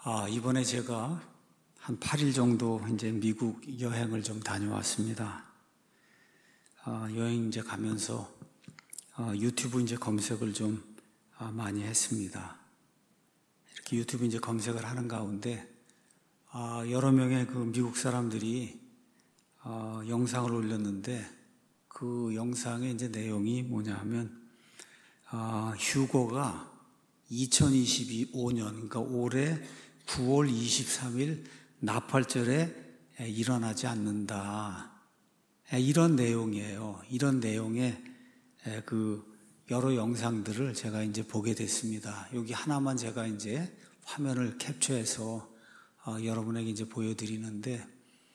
이번에 제가 한 8일 정도 이제 미국 여행을 좀 다녀왔습니다. 여행 이제 가면서 유튜브 이제 검색을 좀 많이 했습니다. 이렇게 유튜브 이제 검색을 하는 가운데 여러 명의 그 미국 사람들이 영상을 올렸는데 그 영상의 이제 내용이 뭐냐 하면 휴거가 2025년 그러니까 올해 9월 23일 나팔절에 일어나지 않는다. 이런 내용이에요. 이런 내용의 그 여러 영상들을 제가 이제 보게 됐습니다. 여기 하나만 제가 이제 화면을 캡처해서 여러분에게 이제 보여드리는데,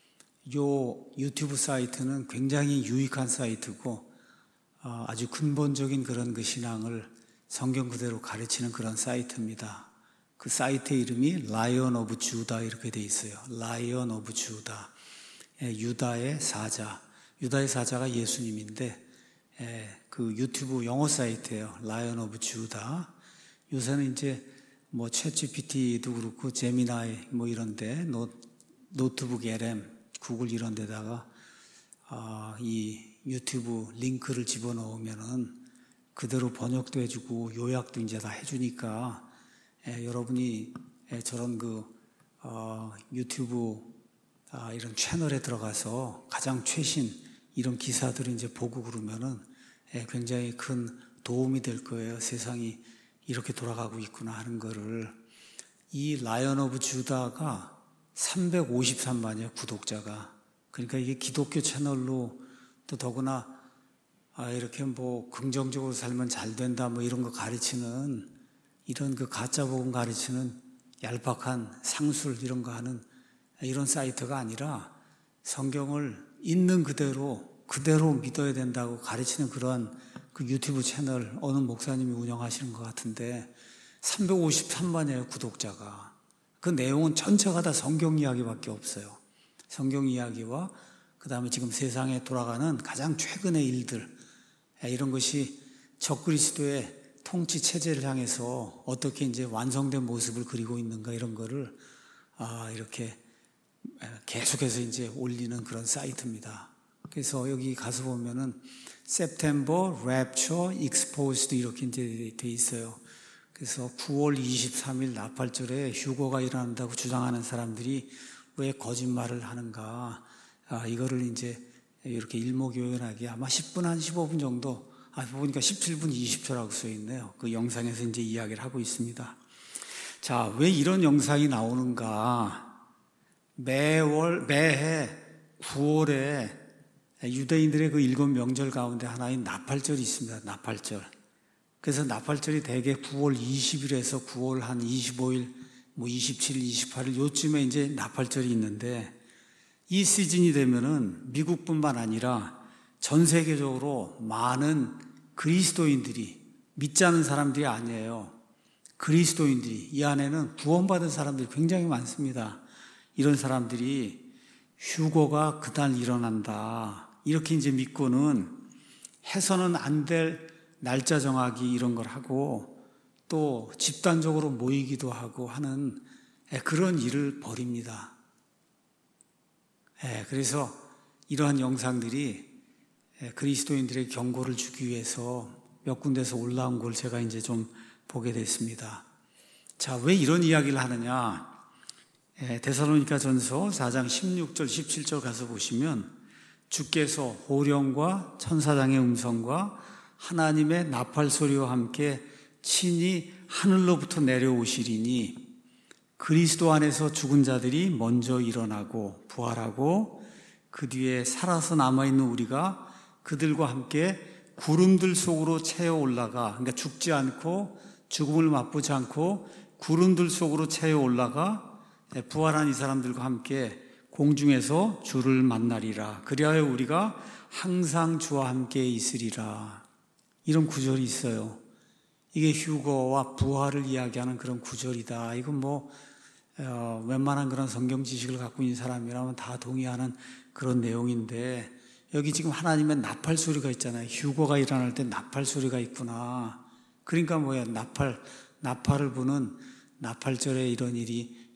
요 유튜브 사이트는 굉장히 유익한 사이트고 아주 근본적인 그런 그 신앙을 성경 그대로 가르치는 그런 사이트입니다. 그 사이트 이름이 라이언 오브 주다 이렇게 돼 있어요. 라이언 오브 주다. 유다의 사자. 유다의 사자가 예수님인데 그 유튜브 영어 사이트예요. 라이언 오브 주다. 요새는 이제 뭐 챗GPT도 그렇고 제미나이 뭐 이런데 노트북 LM, 구글 이런 데다가 이 유튜브 링크를 집어넣으면은 그대로 번역도 해주고 요약도 이제 다 해주니까 여러분이 저런 그 유튜브 이런 채널에 들어가서 가장 최신 이런 기사들을 이제 보고 그러면은 굉장히 큰 도움이 될 거예요. 세상이 이렇게 돌아가고 있구나 하는 거를. 이 라이언 오브 주다가 353만이에요, 구독자가. 그러니까 이게 기독교 채널로 또 더구나 이렇게 뭐 긍정적으로 살면 잘 된다 뭐 이런 거 가르치는 이런 그 가짜 복음 가르치는 얄팍한 상술 이런 거 하는 이런 사이트가 아니라 성경을 있는 그대로 믿어야 된다고 가르치는 그런 그 유튜브 채널 어느 목사님이 운영하시는 것 같은데 353만이에요, 구독자가. 그 내용은 전체가 다 성경 이야기밖에 없어요. 성경 이야기와 그 다음에 지금 세상에 돌아가는 가장 최근의 일들, 이런 것이 적그리스도의 통치 체제를 향해서 어떻게 이제 완성된 모습을 그리고 있는가 이런 거를 이렇게 계속해서 이제 올리는 그런 사이트입니다. 그래서 여기 가서 보면은 September Rapture Exposed 이렇게 이제 돼 있어요. 그래서 9월 23일 나팔절에 휴거가 일어난다고 주장하는 사람들이 왜 거짓말을 하는가? 이거를 이제 이렇게 일목요연하게 아마 10분 한 15분 정도, 보니까 17분 20초라고 써 있네요. 그 영상에서 이제 이야기를 하고 있습니다. 자, 왜 이런 영상이 나오는가? 매해 9월에 유대인들의 그 7명절 가운데 하나인 나팔절이 있습니다. 나팔절. 그래서 나팔절이 대개 9월 20일에서 9월 한 25일, 뭐 27일, 28일 요쯤에 이제 나팔절이 있는데 이 시즌이 되면은 미국뿐만 아니라 전 세계적으로 많은 그리스도인들이, 믿지 않는 사람들이 아니에요. 그리스도인들이, 이 안에는 구원받은 사람들이 굉장히 많습니다. 이런 사람들이 휴거가 그날 일어난다, 이렇게 이제 믿고는 해서는 안 될 날짜 정하기 이런 걸 하고 또 집단적으로 모이기도 하고 하는 그런 일을 벌입니다. 그래서 이러한 영상들이 그리스도인들의 경고를 주기 위해서 몇 군데서 올라온 걸 제가 이제 좀 보게 됐습니다. 자, 왜 이런 이야기를 하느냐? 데살로니가 전서 4장 16절, 17절 가서 보시면 주께서 호령과 천사장의 음성과 하나님의 나팔 소리와 함께 친히 하늘로부터 내려오시리니 그리스도 안에서 죽은 자들이 먼저 일어나고 부활하고 그 뒤에 살아서 남아있는 우리가 그들과 함께 구름들 속으로 채어 올라가, 그러니까 죽지 않고 죽음을 맛보지 않고 구름들 속으로 채어 올라가 부활한 이 사람들과 함께 공중에서 주를 만나리라. 그리하여 우리가 항상 주와 함께 있으리라. 이런 구절이 있어요. 이게 휴거와 부활을 이야기하는 그런 구절이다. 이건 뭐 웬만한 그런 성경 지식을 갖고 있는 사람이라면 다 동의하는 그런 내용인데, 여기 지금 하나님의 나팔 소리가 있잖아요. 휴거가 일어날 때 나팔 소리가 있구나. 그러니까 뭐야, 나팔을 부는 나팔절에 이런 일이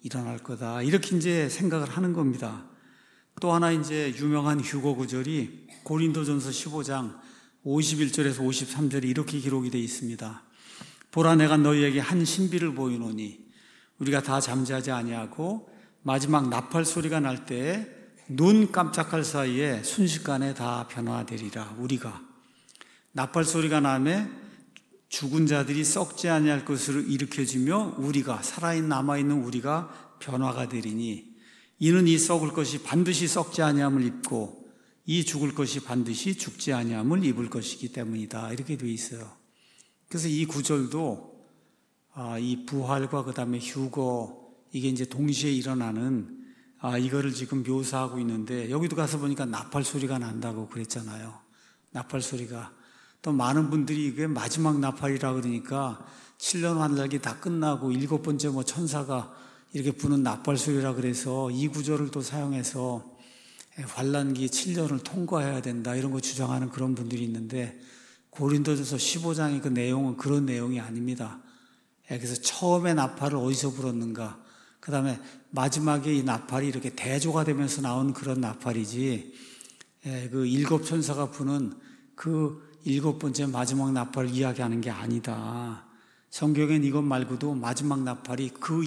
일어날 거다. 이렇게 이제 생각을 하는 겁니다. 또 하나 이제 유명한 휴거 구절이 고린도전서 15장 51절에서 53절에 이렇게 기록이 되어 있습니다. 보라, 내가 너희에게 한 신비를 보이노니 우리가 다 잠자지 아니하고 마지막 나팔 소리가 날 때에 눈 깜짝할 사이에 순식간에 다 변화되리라. 우리가 나팔 소리가 나매 죽은 자들이 썩지 아니할 것으로 일으켜지며 우리가 살아있는 남아있는 우리가 변화가 되리니 이는 이 썩을 것이 반드시 썩지 아니함을 입고 이 죽을 것이 반드시 죽지 아니함을 입을 것이기 때문이다. 이렇게 되어 있어요. 그래서 이 구절도 이 부활과 그 다음에 휴거 이게 이제 동시에 일어나는 이거를 지금 묘사하고 있는데, 여기도 가서 보니까 나팔 소리가 난다고 그랬잖아요. 나팔 소리가. 또 많은 분들이 이게 마지막 나팔이라 그러니까 7년 환락이 다 끝나고 7번째 천사가 이렇게 부는 나팔 소리라 그래서 이 구절을 또 사용해서 환란기 7년을 통과해야 된다 이런 거 주장하는 그런 분들이 있는데, 고린도전서 15장의 그 내용은 그런 내용이 아닙니다. 그래서 처음에 나팔을 어디서 불었는가, 그 다음에 마지막에 이 나팔이 이렇게 대조가 되면서 나온 그런 나팔이지, 그 7천사가 부는 그 7번째 마지막 나팔을 이야기하는 게 아니다. 성경엔 이것 말고도 마지막 나팔이 그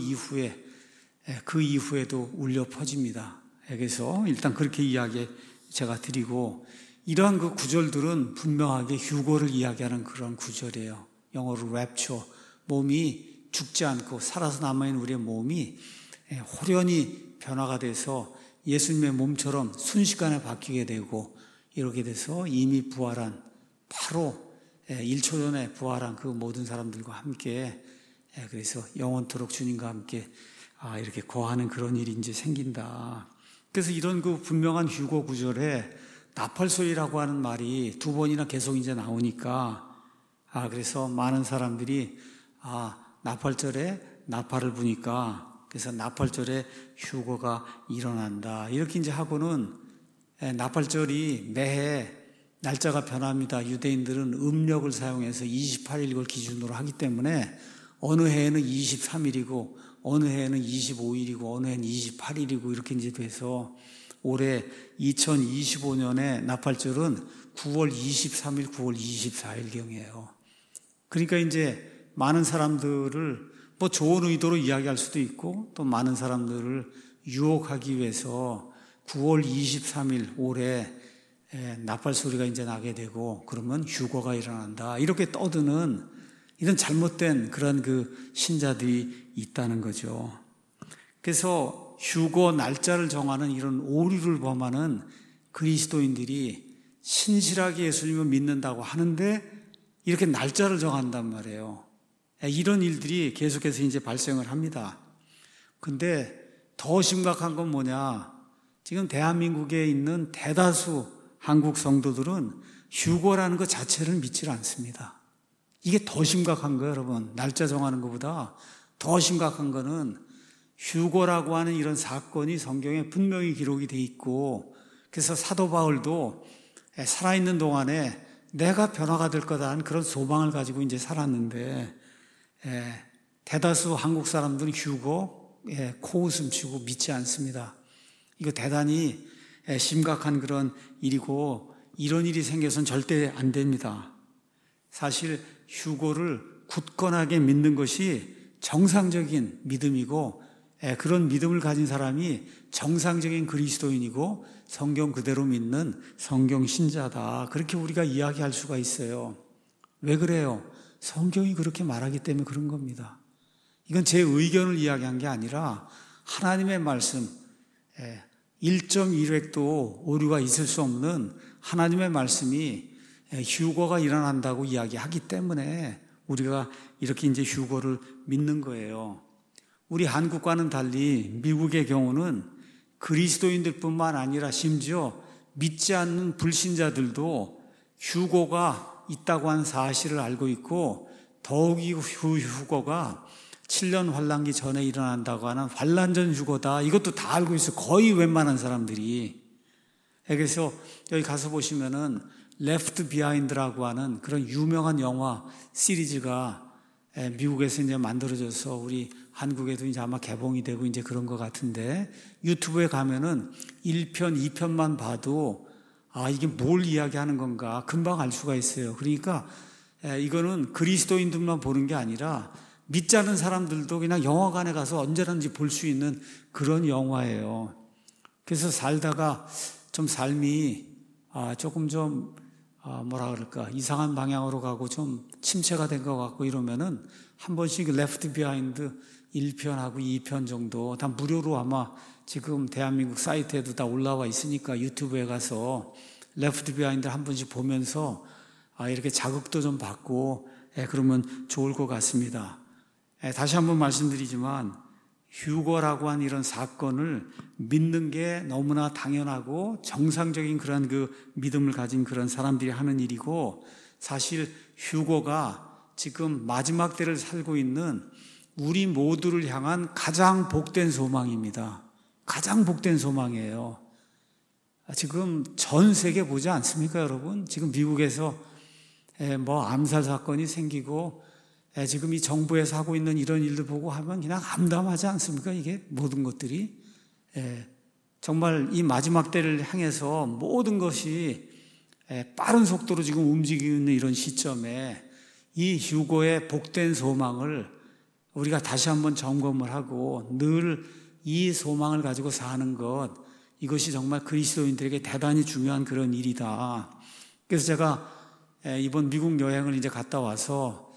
이후에도 울려 퍼집니다. 그래서 일단 그렇게 이야기 제가 드리고, 이러한 그 구절들은 분명하게 휴거를 이야기하는 그런 구절이에요. 영어로 rapture, 몸이 죽지 않고 살아서 남아있는 우리의 몸이 호련히 변화가 돼서 예수님의 몸처럼 순식간에 바뀌게 되고, 이렇게 돼서 이미 부활한, 바로 1초 전에 부활한 그 모든 사람들과 함께, 그래서 영원토록 주님과 함께 이렇게 거하는 그런 일이 이제 생긴다. 그래서 이런 그 분명한 휴거 구절에 나팔 소리라고 하는 말이 2번이나 계속 이제 나오니까, 그래서 많은 사람들이 나팔절에 나팔을 부니까 그래서 나팔절에 휴거가 일어난다 이렇게 이제 하고는, 나팔절이 매해 날짜가 변합니다. 유대인들은 음력을 사용해서 28일을 기준으로 하기 때문에 어느 해에는 23일이고 어느 해에는 25일이고 어느 해는 28일이고 이렇게 이제 돼서, 올해 2025년에 나팔절은 9월 23일, 9월 24일경이에요. 그러니까 이제 많은 사람들을 좋은 의도로 이야기할 수도 있고, 또 많은 사람들을 유혹하기 위해서 9월 23일 올해 나팔 소리가 이제 나게 되고 그러면 휴거가 일어난다 이렇게 떠드는 이런 잘못된 그런 그 신자들이 있다는 거죠. 그래서 휴거 날짜를 정하는 이런 오류를 범하는 그리스도인들이 신실하게 예수님을 믿는다고 하는데 이렇게 날짜를 정한단 말이에요. 이런 일들이 계속해서 이제 발생을 합니다. 근데 더 심각한 건 뭐냐? 지금 대한민국에 있는 대다수 한국 성도들은 휴거라는 것 자체를 믿지 않습니다. 이게 더 심각한 거예요, 여러분. 날짜 정하는 것보다 더 심각한 거는 휴거라고 하는 이런 사건이 성경에 분명히 기록이 돼 있고, 그래서 사도 바울도 살아있는 동안에 내가 변화가 될 거다는 그런 소망을 가지고 이제 살았는데, 대다수 한국 사람들은 휴거 코웃음 치고 믿지 않습니다. 이거 대단히 심각한 그런 일이고, 이런 일이 생겨서는 절대 안 됩니다. 사실 휴거를 굳건하게 믿는 것이 정상적인 믿음이고, 그런 믿음을 가진 사람이 정상적인 그리스도인이고 성경 그대로 믿는 성경 신자다, 그렇게 우리가 이야기할 수가 있어요. 왜 그래요? 성경이 그렇게 말하기 때문에 그런 겁니다. 이건 제 의견을 이야기한 게 아니라 하나님의 말씀, 1.1획도 오류가 있을 수 없는 하나님의 말씀이 휴거가 일어난다고 이야기하기 때문에 우리가 이렇게 이제 휴거를 믿는 거예요. 우리 한국과는 달리 미국의 경우는 그리스도인들뿐만 아니라 심지어 믿지 않는 불신자들도 휴거가 있다고 하는 사실을 알고 있고, 더욱이 휴거가 7년 환란기 전에 일어난다고 하는 환란전 휴거다, 이것도 다 알고 있어요. 거의 웬만한 사람들이. 그래서 여기 가서 보시면은 Left Behind라고 하는 그런 유명한 영화 시리즈가 미국에서 이제 만들어져서 우리 한국에도 이제 아마 개봉이 되고 이제 그런 것 같은데, 유튜브에 가면은 1편, 2편만 봐도 이게 뭘 이야기하는 건가 금방 알 수가 있어요. 그러니까 이거는 그리스도인들만 보는 게 아니라 믿지 않는 사람들도 그냥 영화관에 가서 언제든지 볼 수 있는 그런 영화예요. 그래서 살다가 좀 삶이 조금 좀 뭐라 그럴까 이상한 방향으로 가고 좀 침체가 된 것 같고 이러면은 한 번씩 레프트 비하인드 1편하고 2편 정도 다 무료로 아마 지금 대한민국 사이트에도 다 올라와 있으니까 유튜브에 가서 레프트 비하인드 한 번씩 보면서 이렇게 자극도 좀 받고 그러면 좋을 것 같습니다. 다시 한번 말씀드리지만 휴거라고 한 이런 사건을 믿는 게 너무나 당연하고 정상적인 그런 그 믿음을 가진 그런 사람들이 하는 일이고, 사실 휴거가 지금 마지막 때를 살고 있는 우리 모두를 향한 가장 복된 소망입니다. 가장 복된 소망이에요. 지금 전 세계 보지 않습니까, 여러분? 지금 미국에서 뭐 암살 사건이 생기고 지금 이 정부에서 하고 있는 이런 일들 보고 하면 그냥 암담하지 않습니까? 이게 모든 것들이 정말 이 마지막 때를 향해서 모든 것이 빠른 속도로 지금 움직이고 있는 이런 시점에 이 휴거의 복된 소망을 우리가 다시 한번 점검을 하고 늘 이 소망을 가지고 사는 것, 이것이 정말 그리스도인들에게 대단히 중요한 그런 일이다. 그래서 제가 이번 미국 여행을 이제 갔다 와서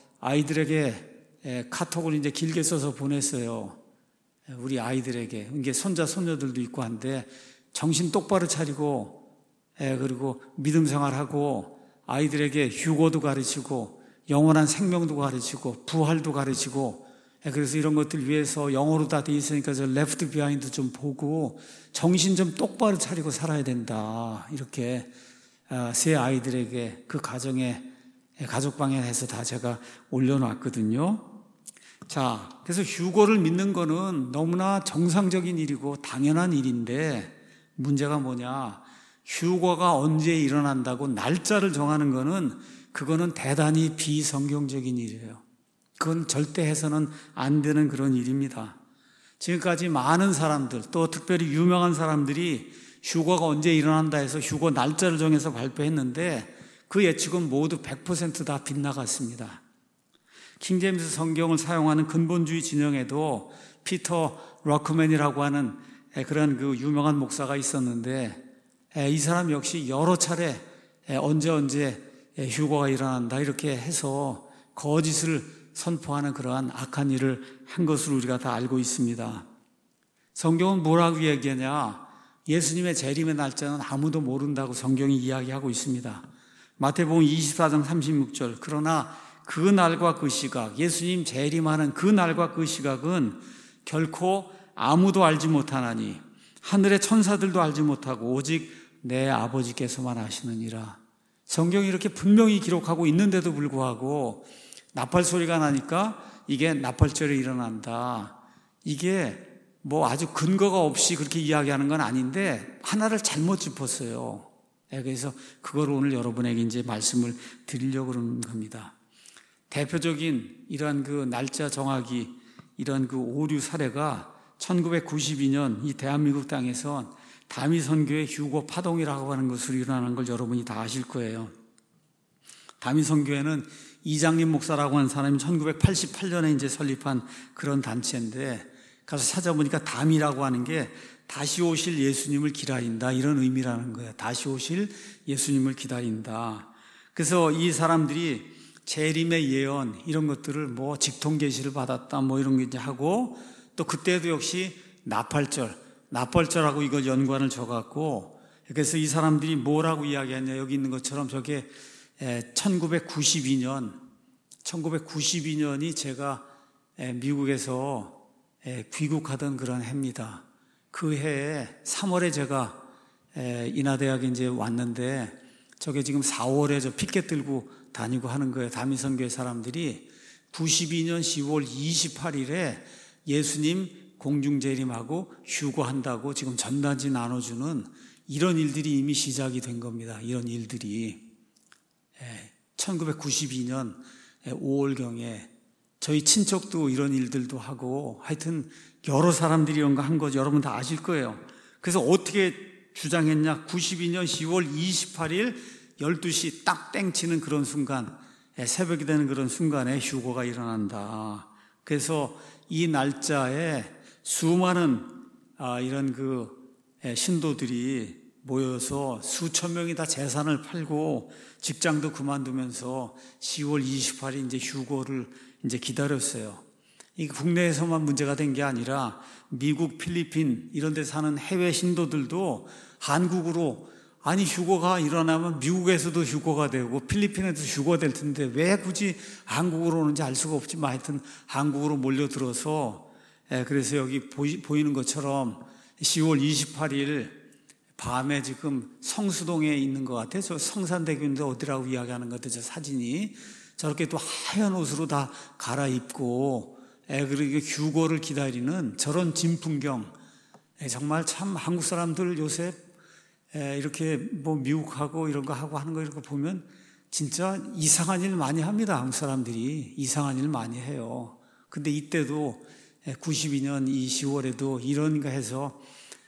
아이들에게 카톡을 이제 길게 써서 보냈어요. 우리 아이들에게. 이게 손자, 손녀들도 있고 한데 정신 똑바로 차리고 그리고 믿음 생활하고 아이들에게 휴거도 가르치고 영원한 생명도 가르치고 부활도 가르치고 그래서 이런 것들 위해서 영어로 다 돼 있으니까 저 레프트 비하인드 좀 보고 정신 좀 똑바로 차리고 살아야 된다. 이렇게 세 아이들에게 그 가정에 가족방에 해서 다 제가 올려놨거든요. 자, 그래서 휴거를 믿는 거는 너무나 정상적인 일이고 당연한 일인데 문제가 뭐냐? 휴거가 언제 일어난다고 날짜를 정하는 거는 그거는 대단히 비성경적인 일이에요. 그건 절대 해서는 안 되는 그런 일입니다. 지금까지 많은 사람들, 또 특별히 유명한 사람들이 휴거가 언제 일어난다 해서 휴거 날짜를 정해서 발표했는데 그 예측은 모두 100% 다 빗나갔습니다. 킹제임스 성경을 사용하는 근본주의 진영에도 피터 러크맨이라고 하는 그런 그 유명한 목사가 있었는데 이 사람 역시 여러 차례 언제 휴거가 일어난다 이렇게 해서 거짓을 선포하는 그러한 악한 일을 한 것으로 우리가 다 알고 있습니다. 성경은 뭐라고 얘기하냐? 예수님의 재림의 날짜는 아무도 모른다고 성경이 이야기하고 있습니다. 마태복음 24장 36절. 그러나 그 날과 그 시각, 예수님 재림하는 그 날과 그 시각은 결코 아무도 알지 못하나니 하늘의 천사들도 알지 못하고 오직 내 아버지께서만 아시느니라. 성경이 이렇게 분명히 기록하고 있는데도 불구하고 나팔 소리가 나니까 이게 나팔절에 일어난다. 이게 뭐 아주 근거가 없이 그렇게 이야기하는 건 아닌데 하나를 잘못 짚었어요. 그래서 그걸 오늘 여러분에게 이제 말씀을 드리려고 그러는 겁니다. 대표적인 이런 그 날짜 정하기, 이런 그 오류 사례가 1992년 이 대한민국 땅에서 다미선교의 휴거 파동이라고 하는 것으로 일어나는 걸 여러분이 다 아실 거예요. 다미선교회는 이장림 목사라고 하는 사람이 1988년에 이제 설립한 그런 단체인데 가서 찾아보니까 담이라고 하는 게 다시 오실 예수님을 기다린다 이런 의미라는 거예요. 다시 오실 예수님을 기다린다. 그래서 이 사람들이 재림의 예언 이런 것들을 뭐 직통 계시를 받았다 뭐 이런 게 이제 하고 또 그때도 역시 나팔절하고 이걸 연관을 줘갖고 그래서 이 사람들이 뭐라고 이야기했냐 여기 있는 것처럼 저게 1992년이 제가 미국에서 귀국하던 그런 해입니다. 그 해에 3월에 제가 인하대학에 이제 왔는데 저게 지금 4월에 저 피켓 들고 다니고 하는 거예요. 다미선교회 사람들이 92년 10월 28일에 예수님 공중재림하고 휴거한다고 지금 전단지 나눠주는 이런 일들이 이미 시작이 된 겁니다. 이런 일들이 1992년 5월경에 저희 친척도 이런 일들도 하고 하여튼 여러 사람들이 이런 거 한 거 여러분 다 아실 거예요. 그래서 어떻게 주장했냐? 92년 10월 28일 12시 딱 땡치는 그런 순간, 새벽이 되는 그런 순간에 휴거가 일어난다. 그래서 이 날짜에 수많은 이런 신도들이 모여서 수천 명이 다 재산을 팔고 직장도 그만두면서 10월 28일 이제 휴거를 이제 기다렸어요. 이게 국내에서만 문제가 된 게 아니라 미국, 필리핀 이런 데 사는 해외 신도들도 한국으로, 아니 휴거가 일어나면 미국에서도 휴거가 되고 필리핀에도 휴거가 될 텐데 왜 굳이 한국으로 오는지 알 수가 없지만 하여튼 한국으로 몰려들어서, 그래서 여기 보이는 것처럼 10월 28일 밤에 지금 성수동에 있는 것 같아요. 저 성산대교인데 어디라고 이야기하는 것 같아요. 저 사진이 저렇게 또 하얀 옷으로 다 갈아입고 그리고 휴거를 기다리는 저런 진풍경, 정말 참 한국 사람들 요새 이렇게 뭐 미국하고 이런 거 하고 하는 거 이런 거 보면 진짜 이상한 일 많이 합니다. 한국 사람들이 이상한 일 많이 해요. 근데 이때도 92년 이 10월에도 이런가 해서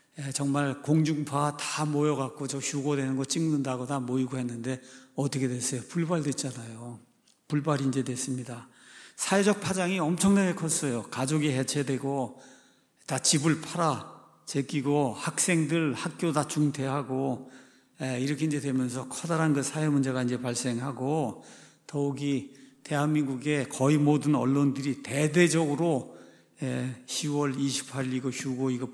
정말 공중파 다 모여갖고 저 휴거되는 거 찍는다고 다 모이고 했는데 어떻게 됐어요? 불발됐잖아요. 불발이 이제 됐습니다. 사회적 파장이 엄청나게 컸어요. 가족이 해체되고 다 집을 팔아 제끼고 학생들 학교 다 중퇴하고 이렇게 이제 되면서 커다란 그 사회 문제가 이제 발생하고, 더욱이 대한민국의 거의 모든 언론들이 대대적으로 10월 28일 이거 휴거 이거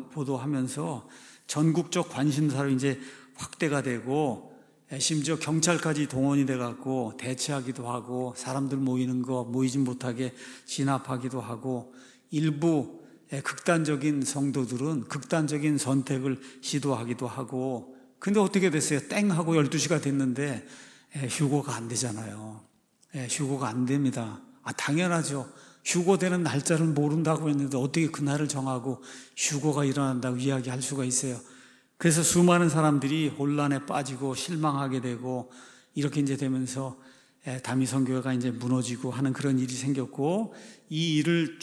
보도하면서 전국적 관심사로 이제 확대가 되고, 심지어 경찰까지 동원이 돼갖고 대치하기도 하고 사람들 모이는 거 모이지 못하게 진압하기도 하고, 일부 극단적인 성도들은 극단적인 선택을 시도하기도 하고. 근데 어떻게 됐어요? 땡 하고 12시가 됐는데 휴거가 안 되잖아요. 휴거가 안 됩니다. 당연하죠. 휴거되는 날짜를 모른다고 했는데 어떻게 그날을 정하고 휴거가 일어난다고 이야기할 수가 있어요. 그래서 수많은 사람들이 혼란에 빠지고 실망하게 되고 이렇게 이제 되면서 다미성교회가 이제 무너지고 하는 그런 일이 생겼고, 이 일을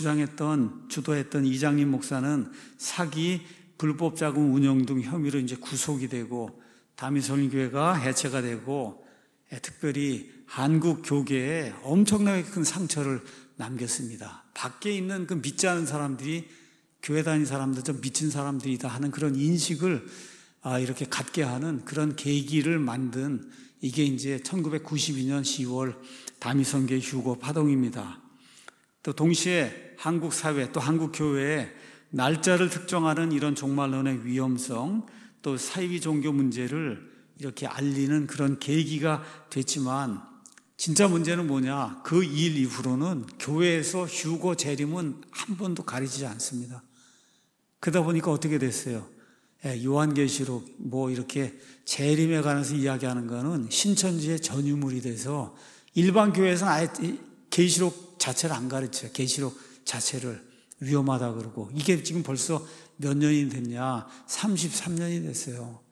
주도했던 이장림 목사는 사기, 불법 자금 운영 등 혐의로 이제 구속이 되고 다미성교회가 해체가 되고, 특별히 한국 교계에 엄청나게 큰 상처를 남겼습니다. 밖에 있는 그 믿지 않은 사람들이 교회 다니는 사람들 좀 미친 사람들이다 하는 그런 인식을 이렇게 갖게 하는 그런 계기를 만든 이게 이제 1992년 10월 다미성교회 휴거 파동입니다. 또 동시에 한국 사회 또 한국 교회에 날짜를 특정하는 이런 종말론의 위험성, 또 사이비 종교 문제를 이렇게 알리는 그런 계기가 됐지만, 진짜 문제는 뭐냐? 그 일 이후로는 교회에서 휴거 재림은 한 번도 가리지 않습니다. 그러다 보니까 어떻게 됐어요? 요한계시록 뭐 이렇게 재림에 관해서 이야기하는 거는 신천지의 전유물이 돼서 일반 교회에서는 아예 계시록 자체를 안 가르쳐요. 계시록 자체를 위험하다 그러고. 이게 지금 벌써 몇 년이 됐냐? 33년이 됐어요.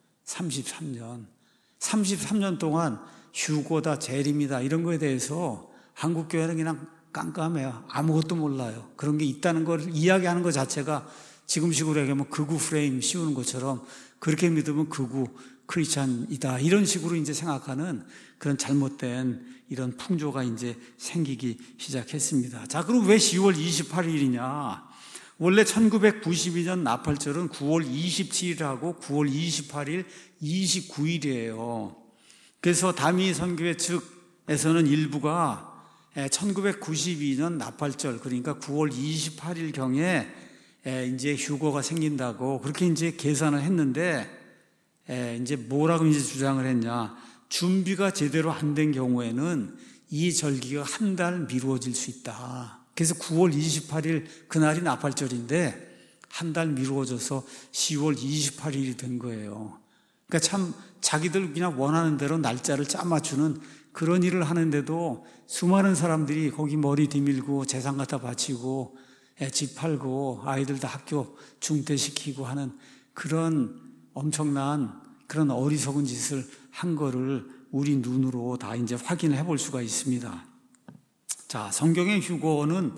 33년 동안 휴거다, 재림이다 이런 거에 대해서 한국 교회는 그냥 깜깜해요. 아무것도 몰라요. 그런 게 있다는 걸 이야기하는 것 자체가 지금식으로 얘기하면 극우 프레임 씌우는 것처럼 그렇게 믿으면 극우 크리스찬이다 이런 식으로 이제 생각하는 그런 잘못된 이런 풍조가 이제 생기기 시작했습니다. 자, 그럼 왜 10월 28일이냐? 원래 1992년 나팔절은 9월 27일하고 9월 28일, 29일이에요. 그래서 다미선교회 측에서는 일부가 1992년 나팔절, 그러니까 9월 28일경에 이제 휴거가 생긴다고 그렇게 이제 계산을 했는데, 이제 뭐라고 이제 주장을 했냐? 준비가 제대로 안 된 경우에는 이 절기가 한 달 미루어질 수 있다. 그래서 9월 28일 그날이 나팔절인데 한 달 미루어져서 10월 28일이 된 거예요. 그러니까 참 자기들 그냥 원하는 대로 날짜를 짜 맞추는 그런 일을 하는데도 수많은 사람들이 거기 머리 뒤밀고 재산 갖다 바치고 집 팔고 아이들 다 학교 중퇴시키고 하는 그런 엄청난 그런 어리석은 짓을 한 거를 우리 눈으로 다 이제 확인해 볼 수가 있습니다. 자, 성경의 휴거는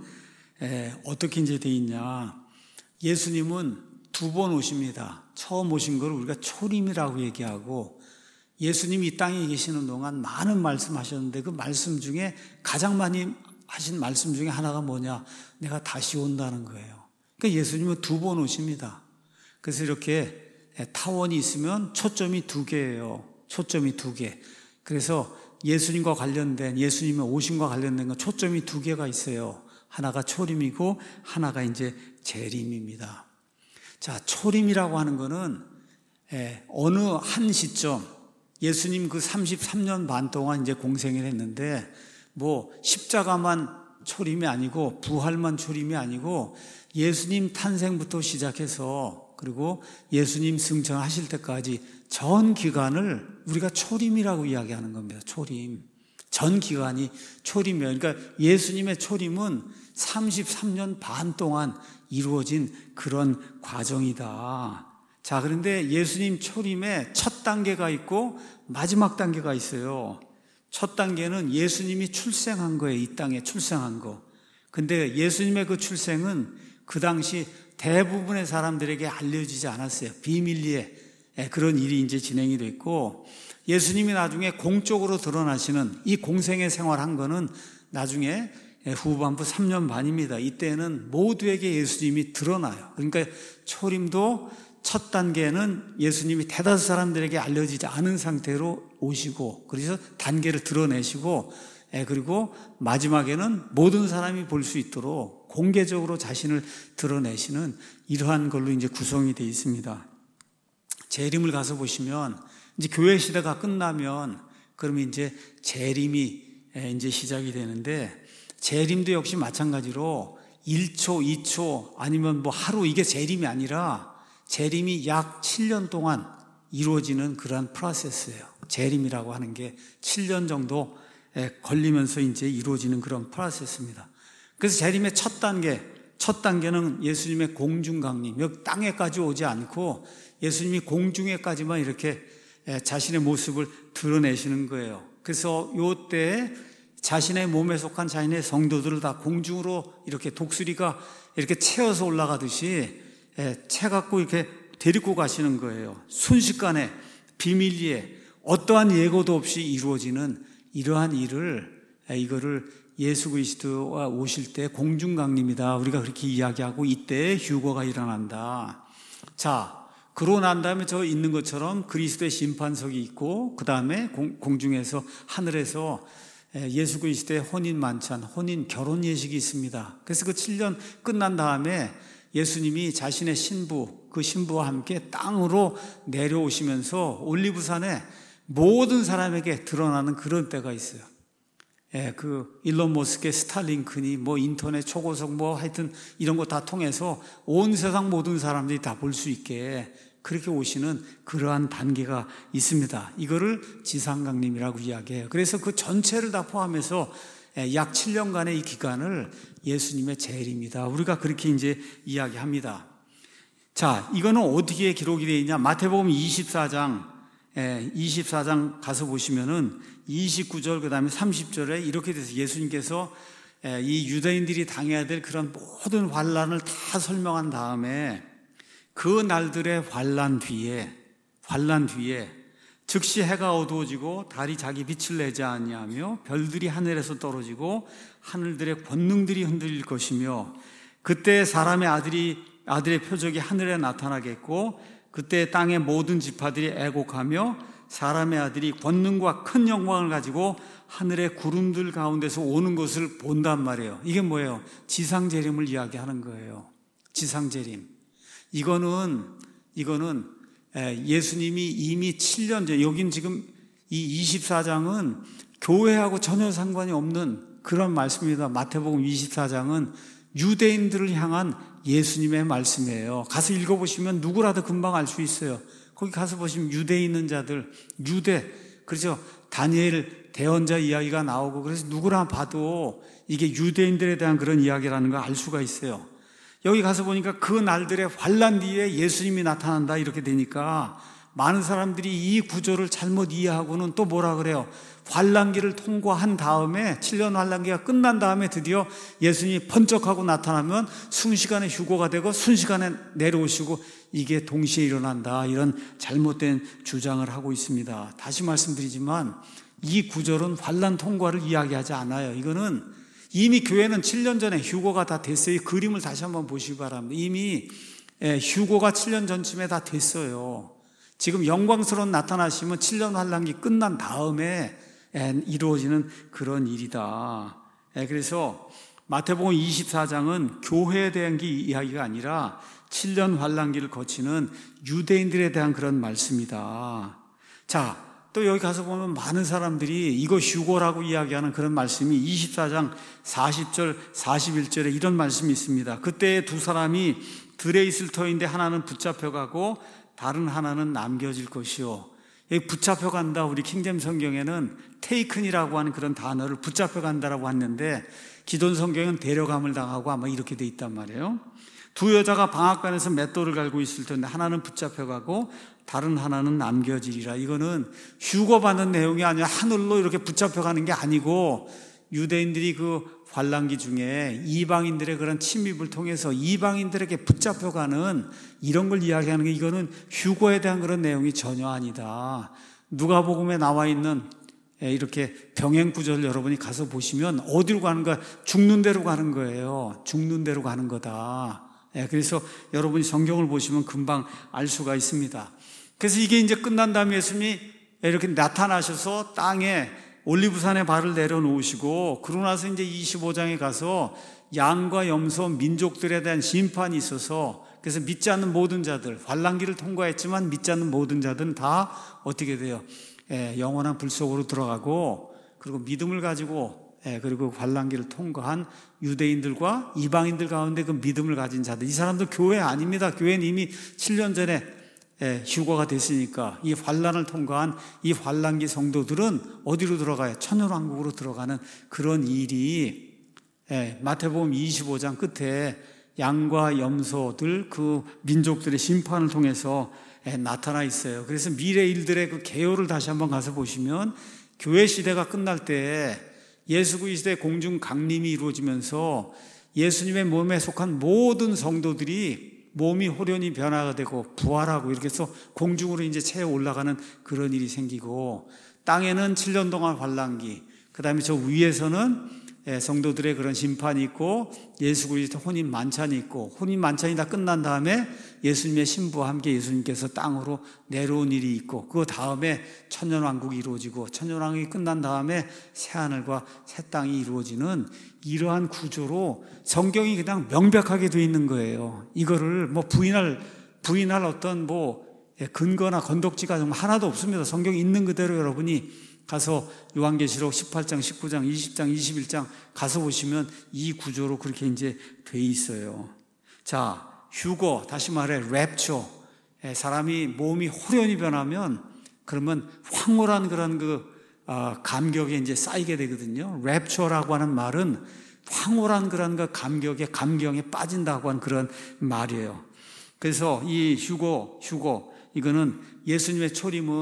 어떻게 이제 돼 있냐? 예수님은 두 번 오십니다. 처음 오신 걸 우리가 초림이라고 얘기하고, 예수님이 이 땅에 계시는 동안 많은 말씀하셨는데 그 말씀 중에 가장 많이 하신 말씀 중에 하나가 뭐냐? 내가 다시 온다는 거예요. 그러니까 예수님은 두 번 오십니다. 그래서 이렇게 타원이 있으면 초점이 두 개예요. 초점이 두 개. 그래서 예수님과 관련된, 예수님의 오심과 관련된 건 초점이 두 개가 있어요. 하나가 초림이고 하나가 이제 재림입니다. 자, 초림이라고 하는 거는 어느 한 시점, 예수님 그 33년 반 동안 이제 공생을 했는데, 뭐 십자가만 초림이 아니고 부활만 초림이 아니고 예수님 탄생부터 시작해서 그리고 예수님 승천하실 때까지 전 기간을 우리가 초림이라고 이야기하는 겁니다. 초림. 전 기간이 초림이에요. 그러니까 예수님의 초림은 33년 반 동안 이루어진 그런 과정이다. 자, 그런데 예수님 초림에 첫 단계가 있고 마지막 단계가 있어요. 첫 단계는 예수님이 출생한 거예요. 이 땅에 출생한 거. 근데 예수님의 그 출생은 그 당시 대부분의 사람들에게 알려지지 않았어요. 비밀리에 그런 일이 이제 진행이 됐고, 예수님이 나중에 공적으로 드러나시는 이 공생의 생활한 거는 나중에 후반부 3년 반입니다. 이때는 모두에게 예수님이 드러나요. 그러니까 초림도 첫 단계는 예수님이 대다수 사람들에게 알려지지 않은 상태로 오시고, 그래서 단계를 드러내시고, 그리고 마지막에는 모든 사람이 볼 수 있도록 공개적으로 자신을 드러내시는 이러한 걸로 이제 구성이 되어 있습니다. 재림을 가서 보시면 이제 교회 시대가 끝나면 그러면 이제 재림이 이제 시작이 되는데, 재림도 역시 마찬가지로 1초, 2초 아니면 뭐 하루, 이게 재림이 아니라 재림이 약 7년 동안 이루어지는 그러한 프로세스예요. 재림이라고 하는 게 7년 정도 걸리면서 이제 이루어지는 그런 프로세스입니다. 그래서 재림의 첫 단계는 예수님의 공중강림, 여기 땅에까지 오지 않고 예수님이 공중에까지만 이렇게 자신의 모습을 드러내시는 거예요. 그래서 요때 자신의 몸에 속한 자신의 성도들을 다 공중으로 이렇게 독수리가 이렇게 채워서 올라가듯이 채 갖고 이렇게 데리고 가시는 거예요. 순식간에 비밀리에 어떠한 예고도 없이 이루어지는 이러한 일을, 이거를 예수 그리스도가 오실 때 공중강림이다, 우리가 그렇게 이야기하고 이때 휴거가 일어난다. 자, 그러고 난 다음에 저 있는 것처럼 그리스도의 심판석이 있고, 그 다음에 공중에서 하늘에서 예수 그리스도의 혼인 만찬, 혼인 결혼 예식이 있습니다. 그래서 그 7년 끝난 다음에 예수님이 자신의 신부, 그 신부와 함께 땅으로 내려오시면서 올리브산에 모든 사람에게 드러나는 그런 때가 있어요. 그 일론 머스크의 스타링크니 뭐 인터넷 초고속 뭐 하여튼 이런 거 다 통해서 온 세상 모든 사람들이 다 볼 수 있게 그렇게 오시는 그러한 단계가 있습니다. 이거를 지상강림이라고 이야기해요. 그래서 그 전체를 다 포함해서 약 7년간의 이 기간을 예수님의 재림이다, 우리가 그렇게 이제 이야기합니다. 자, 이거는 어디에 기록이 되어 있냐? 마태복음 24장 가서 보시면은 29절 그다음에 30절에 이렇게 돼서 예수님께서 이 유대인들이 당해야 될 그런 모든 환난을 다 설명한 다음에 그 날들의 환난 뒤에 즉시 해가 어두워지고 달이 자기 빛을 내지 아니하며 별들이 하늘에서 떨어지고 하늘들의 권능들이 흔들릴 것이며, 그때 사람의 아들의 표적이 하늘에 나타나겠고, 그때 땅의 모든 지파들이 애곡하며 사람의 아들이 권능과 큰 영광을 가지고 하늘의 구름들 가운데서 오는 것을 본단 말이에요. 이게 뭐예요? 지상재림을 이야기하는 거예요. 지상재림. 이거는 예수님이 이미 7년 전, 여긴 지금 이 24장은 교회하고 전혀 상관이 없는 그런 말씀입니다. 마태복음 24장은 유대인들을 향한 예수님의 말씀이에요. 가서 읽어보시면 누구라도 금방 알 수 있어요. 거기 가서 보시면 유대에 있는 자들, 그렇죠? 다니엘 대언자 이야기가 나오고, 그래서 누구나 봐도 이게 유대인들에 대한 그런 이야기라는 걸 알 수가 있어요. 여기 가서 보니까 그 날들의 환난 뒤에 예수님이 나타난다 이렇게 되니까 많은 사람들이 이 구조를 잘못 이해하고는 또 뭐라 그래요? 환란기를 통과한 다음에 7년 환란기가 끝난 다음에 드디어 예수님이 번쩍하고 나타나면 순식간에 휴거가 되고 순식간에 내려오시고 이게 동시에 일어난다, 이런 잘못된 주장을 하고 있습니다. 다시 말씀드리지만 이 구절은 환란 통과를 이야기하지 않아요. 이거는 이미 교회는 7년 전에 휴거가 다 됐어요. 이 그림을 다시 한번 보시기 바랍니다. 이미 휴거가 7년 전쯤에 다 됐어요. 지금 영광스러운 나타나시면 7년 환란기 끝난 다음에 이루어지는 그런 일이다. 그래서 마태복음 24장은 교회에 대한 게 이야기가 아니라 7년 환란기를 거치는 유대인들에 대한 그런 말씀이다. 자, 또 여기 가서 보면 많은 사람들이 이거 휴거라고 이야기하는 그런 말씀이 24장 40절 41절에 이런 말씀이 있습니다. 그때 두 사람이 들에 있을 터인데 하나는 붙잡혀가고 다른 하나는 남겨질 것이요. 여기 붙잡혀간다, 우리 킹잼 성경에는 taken이라고 하는 그런 단어를 붙잡혀간다라고 했는데 기존 성경은 데려감을 당하고 아마 이렇게 돼 있단 말이에요. 두 여자가 방앗간에서 맷돌을 갈고 있을 텐데 하나는 붙잡혀가고 다른 하나는 남겨지리라. 이거는 휴거받는 내용이 아니라 하늘로 이렇게 붙잡혀가는 게 아니고 유대인들이 그 환란기 중에 이방인들의 그런 침입을 통해서 이방인들에게 붙잡혀가는 이런 걸 이야기하는 게, 이거는 휴거에 대한 그런 내용이 전혀 아니다. 누가복음에 나와 있는 이렇게 병행 구절을 여러분이 가서 보시면 어디로 가는 거야? 죽는 대로 가는 거예요. 죽는 대로 가는 거다. 그래서 여러분이 성경을 보시면 금방 알 수가 있습니다. 그래서 이게 이제 끝난 다음에 예수님이 이렇게 나타나셔서 땅에 올리브산에 발을 내려놓으시고, 그러고 나서 이제 25장에 가서 양과 염소 민족들에 대한 심판이 있어서, 그래서 믿지 않는 모든 자들, 환란기를 통과했지만 믿지 않는 모든 자들은 다 어떻게 돼요? 영원한 불 속으로 들어가고, 그리고 믿음을 가지고 그리고 환란기를 통과한 유대인들과 이방인들 가운데 그 믿음을 가진 자들, 이 사람들 교회 아닙니다. 교회는 이미 7년 전에 휴거가 됐으니까 이 환란을 통과한 이 환란기 성도들은 어디로 들어가요? 천년왕국으로 들어가는 그런 일이 마태복음 25장 끝에 양과 염소들, 그 민족들의 심판을 통해서 나타나 있어요. 그래서 미래 일들의 그 개요를 다시 한번 가서 보시면 교회 시대가 끝날 때 예수 그리스도의 공중 강림이 이루어지면서 예수님의 몸에 속한 모든 성도들이 몸이 호련히 변화가 되고 부활하고 이렇게 해서 공중으로 이제 채워 올라가는 그런 일이 생기고, 땅에는 7년 동안 환란기, 그 다음에 저 위에서는 성도들의 그런 심판이 있고 예수 그리스도 혼인 만찬이 있고, 혼인 만찬이 다 끝난 다음에 예수님의 신부와 함께 예수님께서 땅으로 내려온 일이 있고, 그 다음에 천년왕국이 이루어지고, 천년왕국이 끝난 다음에 새하늘과 새 땅이 이루어지는 이러한 구조로 성경이 그냥 명백하게 되어 있는 거예요. 이거를 뭐 부인할 어떤 근거나 건덕지가 정말 하나도 없습니다. 성경이 있는 그대로 여러분이 가서 요한계시록 18장, 19장, 20장, 21장 가서 보시면 이 구조로 그렇게 이제 돼 있어요. 자, 휴거, 다시 말해 랩처, 사람이 몸이 호련히 변하면 그러면 황홀한 그런 감격에 이제 쌓이게 되거든요. 랩처라고 하는 말은 황홀한 그런 감경에 빠진다고 하는 그런 말이에요. 그래서 이 휴거 이거는 예수님의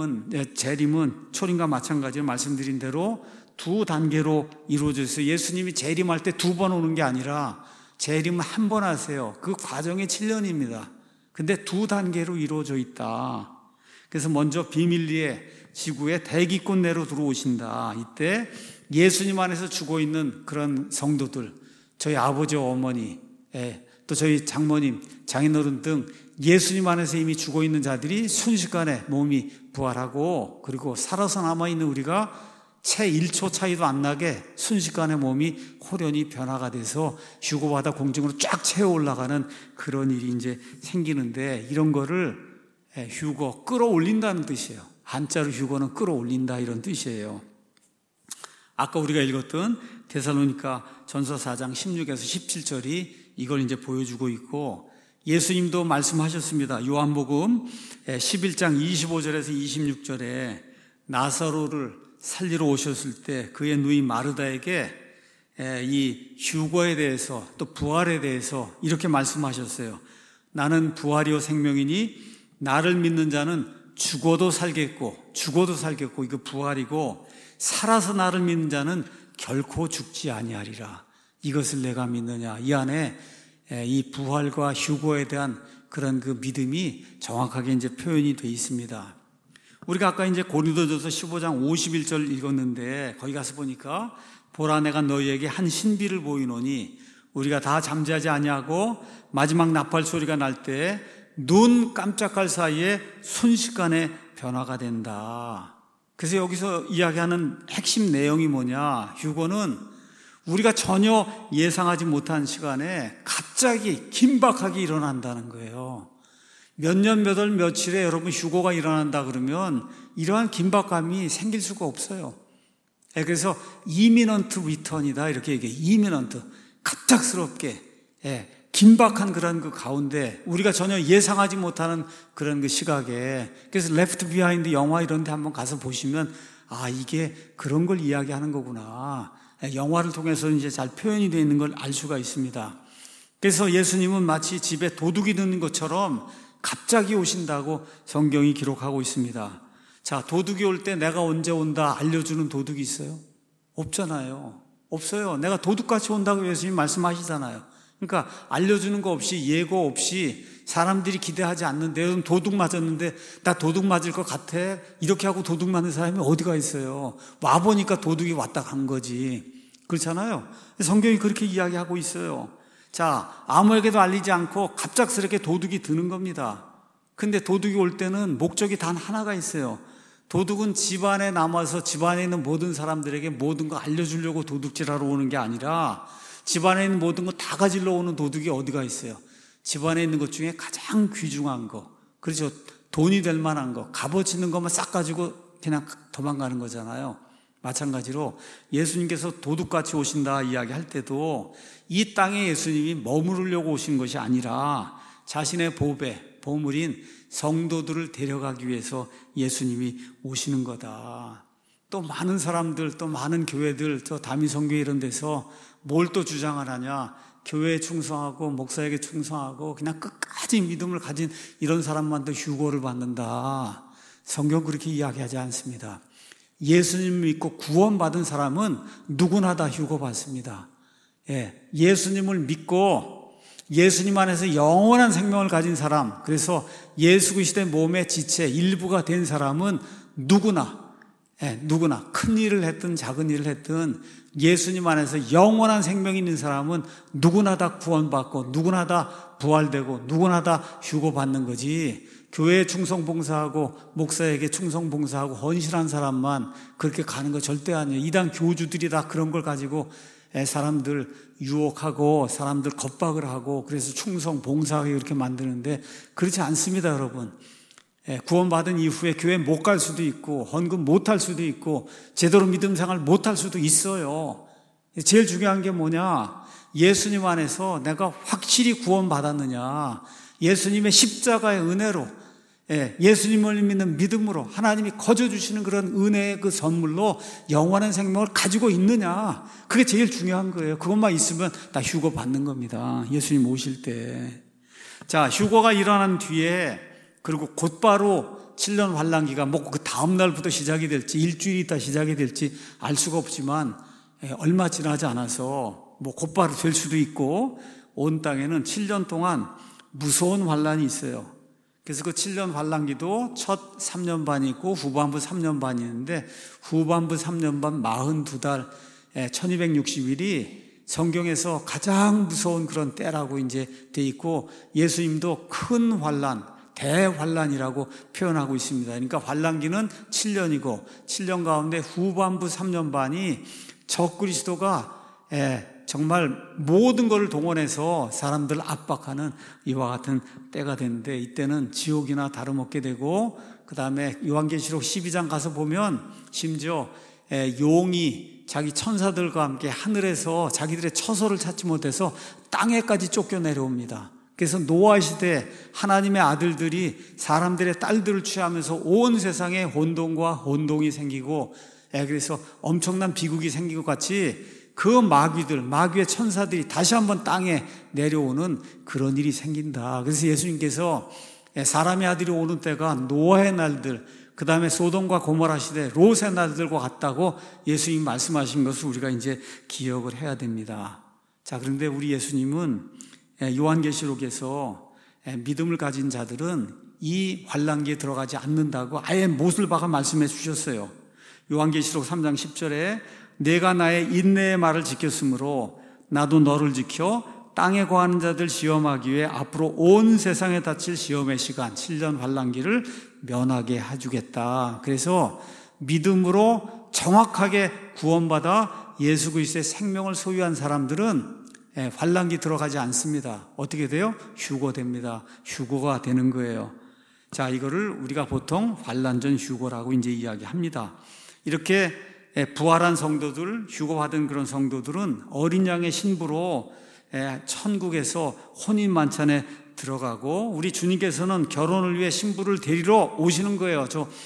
재림은 초림과 마찬가지로 말씀드린 대로 두 단계로 이루어져 있어요. 예수님이 재림할 때 두 번 오는 게 아니라 재림은 한 번 하세요. 그 과정이 7년입니다. 근데 두 단계로 이루어져 있다. 그래서 먼저 비밀리에 지구의 대기권 내로 들어오신다. 이때 예수님 안에서 죽어 있는 그런 성도들, 저희 아버지와 어머니, 또 저희 장모님, 장인어른 등 예수님 안에서 이미 죽어 있는 자들이 순식간에 몸이 부활하고, 그리고 살아서 남아있는 우리가 채 1초 차이도 안 나게 순식간에 몸이 호련히 변화가 돼서 휴거받아 공중으로 쫙 채워 올라가는 그런 일이 이제 생기는데, 이런 거를 휴거, 끌어올린다는 뜻이에요. 한자로 휴거는 끌어올린다, 이런 뜻이에요. 아까 우리가 읽었던 데살로니가 전서 4장 16에서 17절이 이걸 이제 보여주고 있고, 예수님도 말씀하셨습니다. 요한복음 11장 25절에서 26절에 나사로를 살리러 오셨을 때 그의 누이 마르다에게 이 휴거에 대해서 또 부활에 대해서 이렇게 말씀하셨어요. 나는 부활이요 생명이니 나를 믿는 자는 죽어도 살겠고 이거 부활이고 살아서 나를 믿는 자는 결코 죽지 아니하리라. 이것을 내가 믿느냐. 이 안에 이 부활과 휴거에 대한 그런 그 믿음이 정확하게 이제 표현이 되어 있습니다. 우리가 아까 이제 고린도전서 15장 51절 읽었는데 거기 가서 보니까 보라 내가 너희에게 한 신비를 보이노니 우리가 다 잠자지 아니하고 마지막 나팔 소리가 날 때 눈 깜짝할 사이에 순식간에 변화가 된다. 그래서 여기서 이야기하는 핵심 내용이 뭐냐? 휴거는 우리가 전혀 예상하지 못한 시간에 갑자기 긴박하게 일어난다는 거예요. 몇 년, 몇 월, 며칠에 여러분 휴거가 일어난다 그러면 이러한 긴박감이 생길 수가 없어요. 그래서 이미넌트 리턴이다 이렇게 얘기해요. 이미넌트, 갑작스럽게 긴박한 그런 그 가운데 우리가 전혀 예상하지 못하는 그런 그 시각에, 그래서 레프트 비하인드 영화 이런 데 한번 가서 보시면 이게 그런 걸 이야기하는 거구나. 영화를 통해서 이제 잘 표현이 되어 있는 걸 알 수가 있습니다. 그래서 예수님은 마치 집에 도둑이 드는 것처럼 갑자기 오신다고 성경이 기록하고 있습니다. 자, 도둑이 올 때 내가 언제 온다 알려주는 도둑이 있어요? 없잖아요. 없어요. 내가 도둑같이 온다고 예수님 말씀하시잖아요. 그러니까 알려주는 거 없이 예고 없이 사람들이 기대하지 않는데 여러분 도둑 맞았는데 나 도둑 맞을 것 같아 이렇게 하고 도둑 맞는 사람이 어디가 있어요. 와보니까 도둑이 왔다 간 거지. 그렇잖아요. 성경이 그렇게 이야기하고 있어요. 자, 아무에게도 알리지 않고 갑작스럽게 도둑이 드는 겁니다. 근데 도둑이 올 때는 목적이 단 하나가 있어요. 도둑은 집안에 남아서 집안에 있는 모든 사람들에게 모든 거 알려주려고 도둑질하러 오는 게 아니라 집안에 있는 모든 거 다 가지러 오는 도둑이 어디가 있어요? 집안에 있는 것 중에 가장 귀중한 거, 그렇죠? 돈이 될 만한 거, 값어치 있는 것만 싹 가지고 그냥 도망가는 거잖아요. 마찬가지로 예수님께서 도둑같이 오신다 이야기할 때도 이 땅에 예수님이 머무르려고 오신 것이 아니라 자신의 보물인 성도들을 데려가기 위해서 예수님이 오시는 거다. 또 많은 사람들, 또 많은 교회들, 저 다미성교회 이런 데서 뭘 또 주장을 하냐? 교회에 충성하고 목사에게 충성하고 그냥 끝까지 믿음을 가진 이런 사람만 더 휴거를 받는다. 성경 그렇게 이야기하지 않습니다. 예수님 믿고 구원받은 사람은 누구나 다 휴거 받습니다. 예수님을 믿고 예수님 안에서 영원한 생명을 가진 사람, 그래서 예수 그리스도의 몸의 지체 일부가 된 사람은 누구나 큰 일을 했든 작은 일을 했든 예수님 안에서 영원한 생명이 있는 사람은 누구나 다 구원받고 누구나 다 부활되고 누구나 다 휴거받는 거지. 교회에 충성봉사하고 목사에게 충성봉사하고 헌신한 사람만 그렇게 가는 거 절대 아니에요. 이단 교주들이 다 그런 걸 가지고 사람들 유혹하고 사람들 겁박을 하고 그래서 충성봉사하게 이렇게 만드는데 그렇지 않습니다, 여러분. 구원받은 이후에 교회 못 갈 수도 있고 헌금 못 할 수도 있고 제대로 믿음 생활 못 할 수도 있어요. 제일 중요한 게 뭐냐? 예수님 안에서 내가 확실히 구원받았느냐? 예수님의 십자가의 은혜로, 예수님을 믿는 믿음으로 하나님이 거저주시는 그런 은혜의 그 선물로 영원한 생명을 가지고 있느냐? 그게 제일 중요한 거예요. 그것만 있으면 다 휴거 받는 겁니다. 예수님 오실 때. 자, 휴거가 일어난 뒤에 그리고 곧바로 7년 환란기가 뭐 그 다음 날부터 시작이 될지 일주일 있다 시작이 될지 알 수가 없지만 얼마 지나지 않아서 뭐 곧바로 될 수도 있고 온 땅에는 7년 동안 무서운 환란이 있어요. 그래서 그 7년 환란기도 첫 3년 반이 있고 후반부 3년 반이 있는데 후반부 3년 반 42달 1260일이 성경에서 가장 무서운 그런 때라고 이제 돼 있고 예수님도 큰 환란 대환란이라고 표현하고 있습니다. 그러니까 환란기는 7년이고 7년 가운데 후반부 3년 반이 적그리스도가 정말 모든 것을 동원해서 사람들을 압박하는 이와 같은 때가 되는데 이때는 지옥이나 다름없게 되고 그 다음에 요한계시록 12장 가서 보면 심지어 용이 자기 천사들과 함께 하늘에서 자기들의 처소를 찾지 못해서 땅에까지 쫓겨 내려옵니다. 그래서 노아 시대 하나님의 아들들이 사람들의 딸들을 취하면서 온 세상에 혼돈과 혼동이 생기고 그래서 엄청난 비극이 생기고 같이 그 마귀의 천사들이 다시 한번 땅에 내려오는 그런 일이 생긴다. 그래서 예수님께서 사람의 아들이 오는 때가 노아의 날들, 그 다음에 소돔과 고모라 시대, 롯의 날들과 같다고 예수님이 말씀하신 것을 우리가 이제 기억을 해야 됩니다. 자, 그런데 우리 예수님은 요한계시록에서 믿음을 가진 자들은 이 환난기에 들어가지 않는다고 아예 못을 박아 말씀해 주셨어요. 요한계시록 3장 10절에 내가 나의 인내의 말을 지켰으므로 나도 너를 지켜 땅에 거하는 자들 시험하기 위해 앞으로 온 세상에 닥칠 시험의 시간 7년 환난기를 면하게 해주겠다. 그래서 믿음으로 정확하게 구원받아 예수 그리스도의 생명을 소유한 사람들은 환난기 들어가지 않습니다. 어떻게 돼요? 휴거됩니다. 휴거가 되는 거예요. 자, 이거를 우리가 보통 환난전 휴거라고 이제 이야기합니다. 이렇게 부활한 성도들, 휴거받은 그런 성도들은 어린 양의 신부로 천국에서 혼인 만찬에 들어가고, 우리 주님께서는 결혼을 위해 신부를 데리러 오시는 거예요.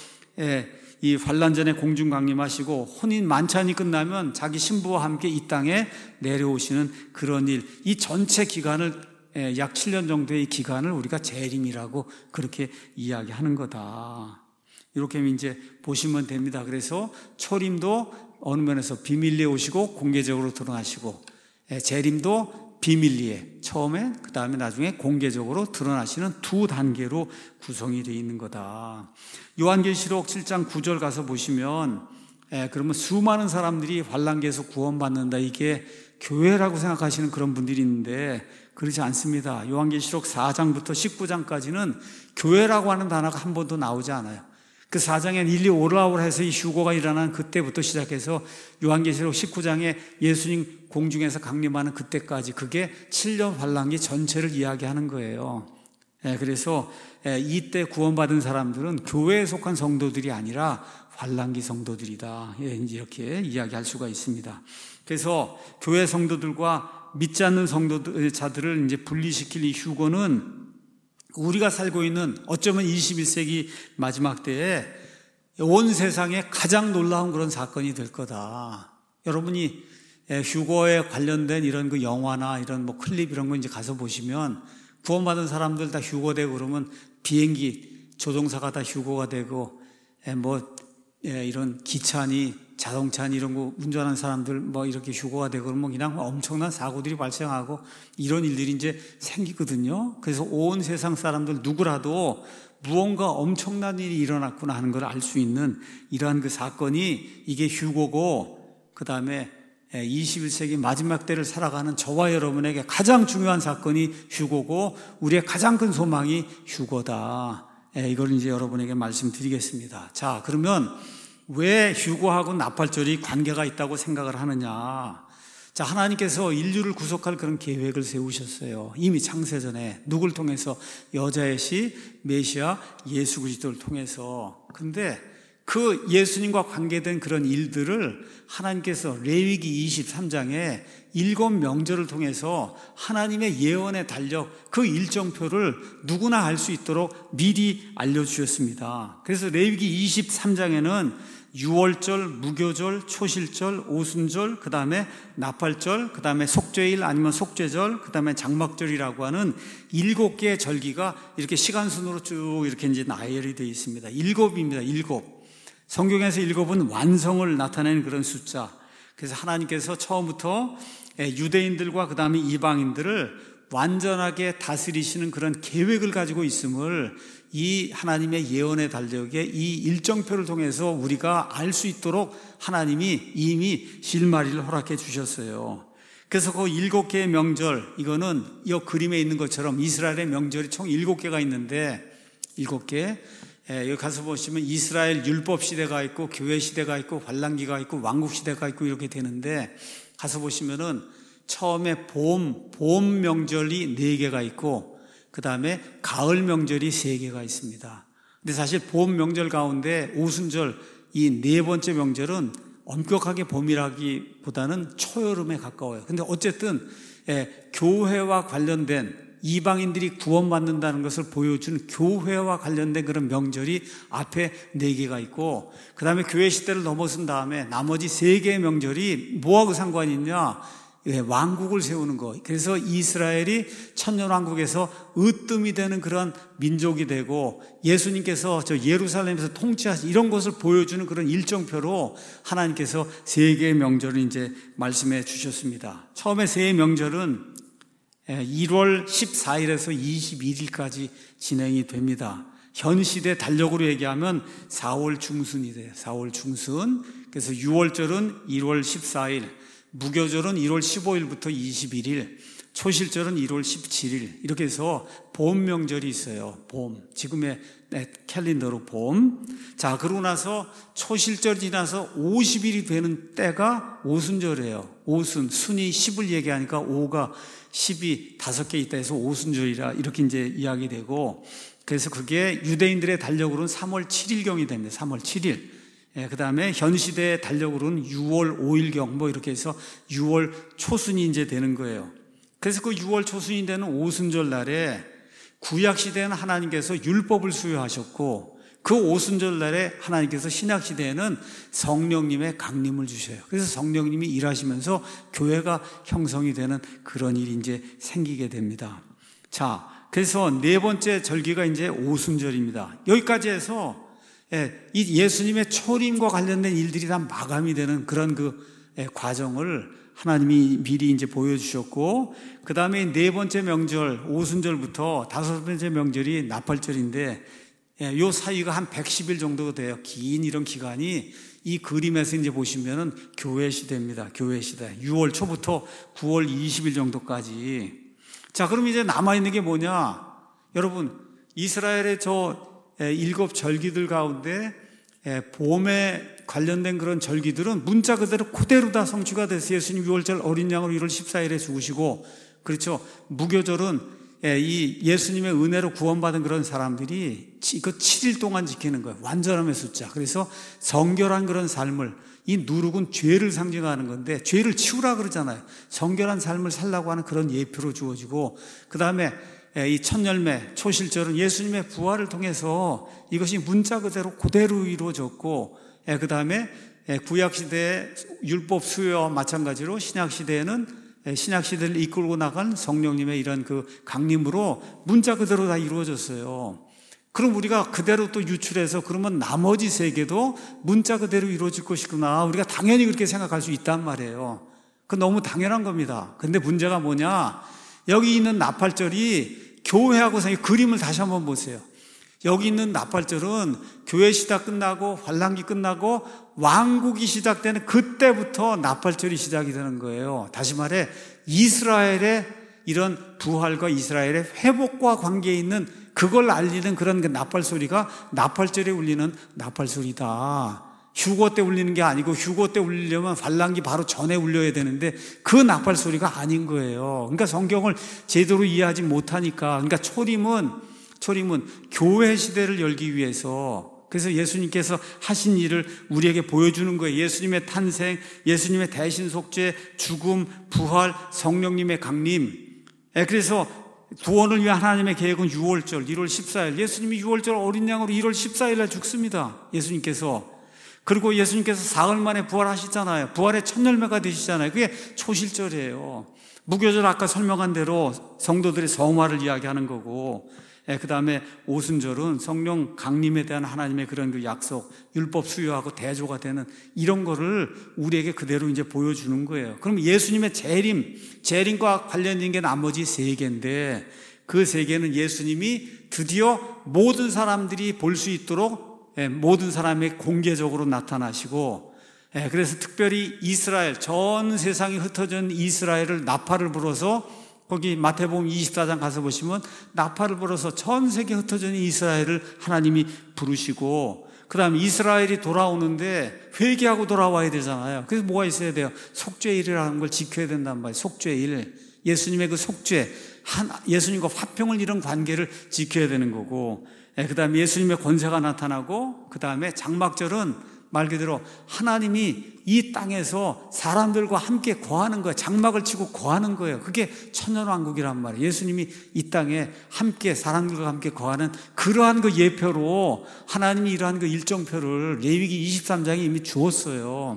이 환난전에 공중 강림하시고 혼인 만찬이 끝나면 자기 신부와 함께 이 땅에 내려오시는 그런 일, 이 전체 기간을 약 7년 정도의 기간을 우리가 재림이라고 그렇게 이야기하는 거다. 이렇게 이제 보시면 됩니다. 그래서 초림도 어느 면에서 비밀리에 오시고 공개적으로 드러나시고, 재림도 비밀리에 처음에 그 다음에 나중에 공개적으로 드러나시는 두 단계로 구성이 되어 있는 거다. 요한계시록 7장 9절 가서 보시면 그러면 수많은 사람들이 환난기에서 구원받는다, 이게 교회라고 생각하시는 그런 분들이 있는데 그렇지 않습니다. 요한계시록 4장부터 19장까지는 교회라고 하는 단어가 한 번도 나오지 않아요. 그 4장에 일리 오라오라 해서 이 휴거가 일어난 그때부터 시작해서 요한계시록 19장에 예수님 공중에서 강림하는 그때까지, 그게 7년 환난기 전체를 이야기하는 거예요. 그래서 이때 구원받은 사람들은 교회에 속한 성도들이 아니라 환난기 성도들이다, 이렇게 이야기할 수가 있습니다. 그래서 교회 성도들과 믿지 않는 성도자들을 이제 분리시킬 이 휴거는 우리가 살고 있는 어쩌면 21세기 마지막 때에 온 세상에 가장 놀라운 그런 사건이 될 거다. 여러분이 휴거에 관련된 이런 그 영화나 이런 뭐 클립 이런 거 이제 가서 보시면 구원받은 사람들 다 휴거되고, 그러면 비행기 조종사가 다 휴거가 되고, 이런 기차니 자동차니 이런 거 운전하는 사람들 뭐 이렇게 휴거가 되고, 그러면 그냥 엄청난 사고들이 발생하고 이런 일들이 이제 생기거든요. 그래서 온 세상 사람들 누구라도 무언가 엄청난 일이 일어났구나 하는 걸 알 수 있는 이러한 그 사건이 이게 휴거고, 그 다음에 21세기 마지막 때를 살아가는 저와 여러분에게 가장 중요한 사건이 휴거고, 우리의 가장 큰 소망이 휴거다. 이걸 이제 여러분에게 말씀드리겠습니다. 자, 그러면 왜 휴거하고 나팔절이 관계가 있다고 생각을 하느냐? 자, 하나님께서 인류를 구속할 그런 계획을 세우셨어요. 이미 창세전에 누굴 통해서? 여자의 씨 메시아 예수 그리스도를 통해서. 근데 그 예수님과 관계된 그런 일들을 하나님께서 레위기 23장에 7명절을 통해서 하나님의 예언의 달력, 그 일정표를 누구나 알 수 있도록 미리 알려주셨습니다. 그래서 레위기 23장에는 유월절, 무교절, 초실절, 오순절, 그 다음에 나팔절, 그 다음에 속죄일 아니면 속죄절, 그 다음에 장막절이라고 하는 7개의 절기가 이렇게 시간순으로 쭉 이렇게 이제 나열이 되어 있습니다. 7입니다. 7. 성경에서 7은 완성을 나타내는 그런 숫자. 그래서 하나님께서 처음부터 유대인들과 그 다음에 이방인들을 완전하게 다스리시는 그런 계획을 가지고 있음을 이 하나님의 예언의 달력에 이 일정표를 통해서 우리가 알 수 있도록 하나님이 이미 실마리를 허락해 주셨어요. 그래서 그 7개의 명절, 이거는 이 그림에 있는 것처럼 이스라엘의 명절이 총 7개가 있는데, 7개, 여기 가서 보시면 이스라엘 율법 시대가 있고 교회 시대가 있고 환난기가 있고 왕국 시대가 있고 이렇게 되는데, 가서 보시면은 처음에 봄 명절이 4개가 있고, 그 다음에 가을 명절이 3개가 있습니다. 근데 사실 봄 명절 가운데 오순절, 이 4번째 명절은 엄격하게 봄이라기보다는 초여름에 가까워요. 근데 어쨌든 교회와 관련된, 이방인들이 구원받는다는 것을 보여준 교회와 관련된 그런 명절이 앞에 4개가 있고, 그 다음에 교회 시대를 넘어선 다음에 나머지 3개의 명절이 뭐하고 상관이 있냐? 왕국을 세우는 거. 그래서 이스라엘이 천년왕국에서 으뜸이 되는 그런 민족이 되고 예수님께서 저 예루살렘에서 통치하신 이런 것을 보여주는 그런 일정표로 하나님께서 세 개의 명절을 이제 말씀해 주셨습니다. 처음에 세 명절은 1월 14일에서 21일까지 진행이 됩니다. 현 시대 달력으로 얘기하면 4월 중순이 돼요. 4월 중순. 그래서 6월절은 1월 14일, 무교절은 1월 15일부터 21일, 초실절은 1월 17일. 이렇게 해서 봄 명절이 있어요. 봄. 지금의 캘린더로 봄. 자, 그러고 나서 초실절이 지나서 50일이 되는 때가 오순절이에요. 오순. 순이 10을 얘기하니까 5가 10이 5개 있다 해서 오순절이라 이렇게 이제 이야기되고, 그래서 그게 유대인들의 달력으로는 3월 7일경이 됩니다. 3월 7일. 그 다음에 현 시대의 달력으로는 6월 5일경 뭐 이렇게 해서 6월 초순이 이제 되는 거예요. 그래서 그 6월 초순이 되는 오순절 날에 구약 시대에는 하나님께서 율법을 수여하셨고, 그 오순절 날에 하나님께서 신약 시대에는 성령님의 강림을 주셔요. 그래서 성령님이 일하시면서 교회가 형성이 되는 그런 일이 이제 생기게 됩니다. 자, 그래서 네 번째 절기가 이제 오순절입니다. 여기까지 해서 이 예수님의 초림과 관련된 일들이 다 마감이 되는 그런 그 과정을 하나님이 미리 이제 보여주셨고, 그 다음에 네 번째 명절 오순절부터 다섯 번째 명절이 나팔절인데, 요 사이가 한 110일 정도 돼요. 긴 이런 기간이 이 그림에서 이제 보시면은 교회 시대입니다. 교회 시대. 6월 초부터 9월 20일 정도까지. 자, 그럼 이제 남아있는 게 뭐냐? 여러분, 이스라엘의 저 7 절기들 가운데 봄에 관련된 그런 절기들은 문자 그대로 다 성취가 됐어요. 예수님 6월절 어린 양으로 1월 14일에 죽으시고, 그렇죠. 무교절은 이 예수님의 은혜로 구원받은 그런 사람들이 그 7일 동안 지키는 거예요. 완전함의 숫자. 그래서 정결한 그런 삶을, 이 누룩은 죄를 상징하는 건데 죄를 치우라 그러잖아요. 정결한 삶을 살라고 하는 그런 예표로 주어지고, 그 다음에 이 첫열매 초실절은 예수님의 부활을 통해서 이것이 문자 그대로 이루어졌고, 그 다음에 구약시대의 율법 수요와 마찬가지로 신약시대에는 신약시대를 이끌고 나간 성령님의 이런 그 강림으로 문자 그대로 다 이루어졌어요. 그럼 우리가 그대로 또 유출해서 그러면 나머지 세계도 문자 그대로 이루어질 것이구나, 우리가 당연히 그렇게 생각할 수 있단 말이에요. 그건 너무 당연한 겁니다. 근데 문제가 뭐냐, 여기 있는 나팔절이 교회하고 그림을 다시 한번 보세요. 여기 있는 나팔절은 교회 시작 끝나고 환란기 끝나고 왕국이 시작되는 그때부터 나팔절이 시작이 되는 거예요. 다시 말해 이스라엘의 이런 부활과 이스라엘의 회복과 관계에 있는 그걸 알리는 그런 나팔 소리가 나팔절에 울리는 나팔 소리다. 휴거 때 울리는 게 아니고, 휴거 때 울리려면 환란기 바로 전에 울려야 되는데 그 나팔 소리가 아닌 거예요. 그러니까 성경을 제대로 이해하지 못하니까. 그러니까 초림은 교회 시대를 열기 위해서, 그래서 예수님께서 하신 일을 우리에게 보여주는 거예요. 예수님의 탄생, 예수님의 대신 속죄, 죽음, 부활, 성령님의 강림. 그래서 구원을 위한 하나님의 계획은 6월절, 1월 14일. 예수님이 6월절 어린 양으로 1월 14일 날 죽습니다. 예수님께서. 그리고 예수님께서 사흘 만에 부활하시잖아요. 부활의 첫 열매가 되시잖아요. 그게 초실절이에요. 무교절 아까 설명한 대로 성도들의 성화를 이야기하는 거고, 그 다음에 오순절은 성령 강림에 대한 하나님의 그런 그 약속, 율법 수요하고 대조가 되는 이런 거를 우리에게 그대로 이제 보여주는 거예요. 그럼 예수님의 재림과 관련된 게 나머지 3개인데, 그 3개는 예수님이 드디어 모든 사람들이 볼 수 있도록 모든 사람에게 공개적으로 나타나시고, 그래서 특별히 이스라엘, 전 세상에 흩어져 있는 이스라엘을 나팔을 불어서, 거기 마태복음 24장 가서 보시면 나팔을 불어서 전 세계에 흩어져 있는 이스라엘을 하나님이 부르시고, 그 다음에 이스라엘이 돌아오는데 회개하고 돌아와야 되잖아요. 그래서 뭐가 있어야 돼요? 속죄일이라는 걸 지켜야 된단 말이에요. 속죄일. 예수님의 그 속죄, 예수님과 화평을 이룬 관계를 지켜야 되는 거고, 그 다음에 예수님의 권세가 나타나고, 그 다음에 장막절은 말 그대로 하나님이 이 땅에서 사람들과 함께 거하는 거예요. 장막을 치고 거하는 거예요. 그게 천년왕국이란 말이에요. 예수님이 이 땅에 함께 사람들과 함께 거하는 그러한 그 예표로 하나님이 이러한 그 일정표를 레위기 23장에 이미 주었어요.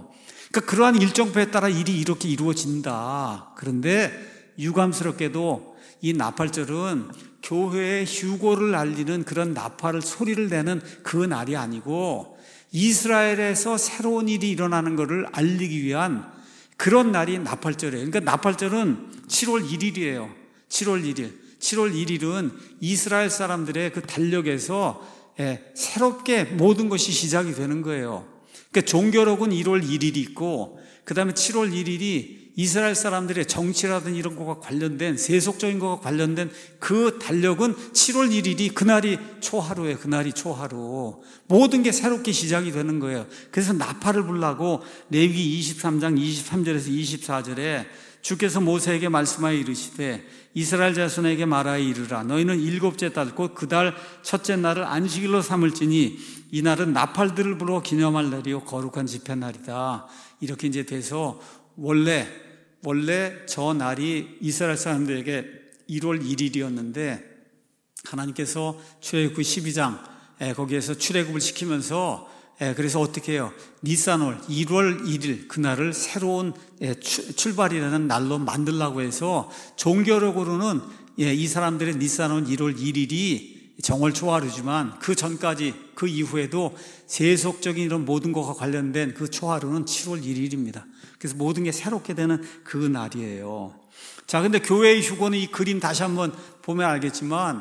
그러니까 그러한 일정표에 따라 일이 이렇게 이루어진다. 그런데 유감스럽게도 이 나팔절은 교회의 휴고를 알리는 그런 나팔 소리를 내는 그 날이 아니고 이스라엘에서 새로운 일이 일어나는 것을 알리기 위한 그런 날이 나팔절이에요. 그러니까 나팔절은 7월 1일이에요. 7월 1일. 7월 1일은 이스라엘 사람들의 그 달력에서 새롭게 모든 것이 시작이 되는 거예요. 그러니까 종교록은 1월 1일이 있고 그 다음에 7월 1일이 이스라엘 사람들의 정치라든지 이런 것과 관련된 세속적인 것과 관련된 그 달력은 7월 1일이 그날이 초하루예요. 그날이 초하루. 모든 게 새롭게 시작이 되는 거예요. 그래서 나팔을 불라고 레위기 23장 23절에서 24절에 주께서 모세에게 말씀하여 이르시되 이스라엘 자손에게 말하여 이르라 너희는 일곱째 달 곧 그 달 첫째 날을 안식일로 삼을지니 이 날은 나팔들을 불어 기념할 날이요 거룩한 집회 날이다. 이렇게 이제 돼서 원래 저 날이 이스라엘 사람들에게 1월 1일이었는데 하나님께서 출애굽기 12장 거기에서 출애굽을 시키면서 그래서 어떻게 해요? 니산월 1월 1일 그날을 새로운 출발이라는 날로 만들라고 해서 종교적으로는 이 사람들의 니산월 1월 1일이 정월 초하루지만 그 전까지 그 이후에도 세속적인 이런 모든 것과 관련된 그 초하루는 7월 1일입니다. 그래서 모든 게 새롭게 되는 그 날이에요. 자, 근데 교회의 휴고는 이 그림 다시 한번 보면 알겠지만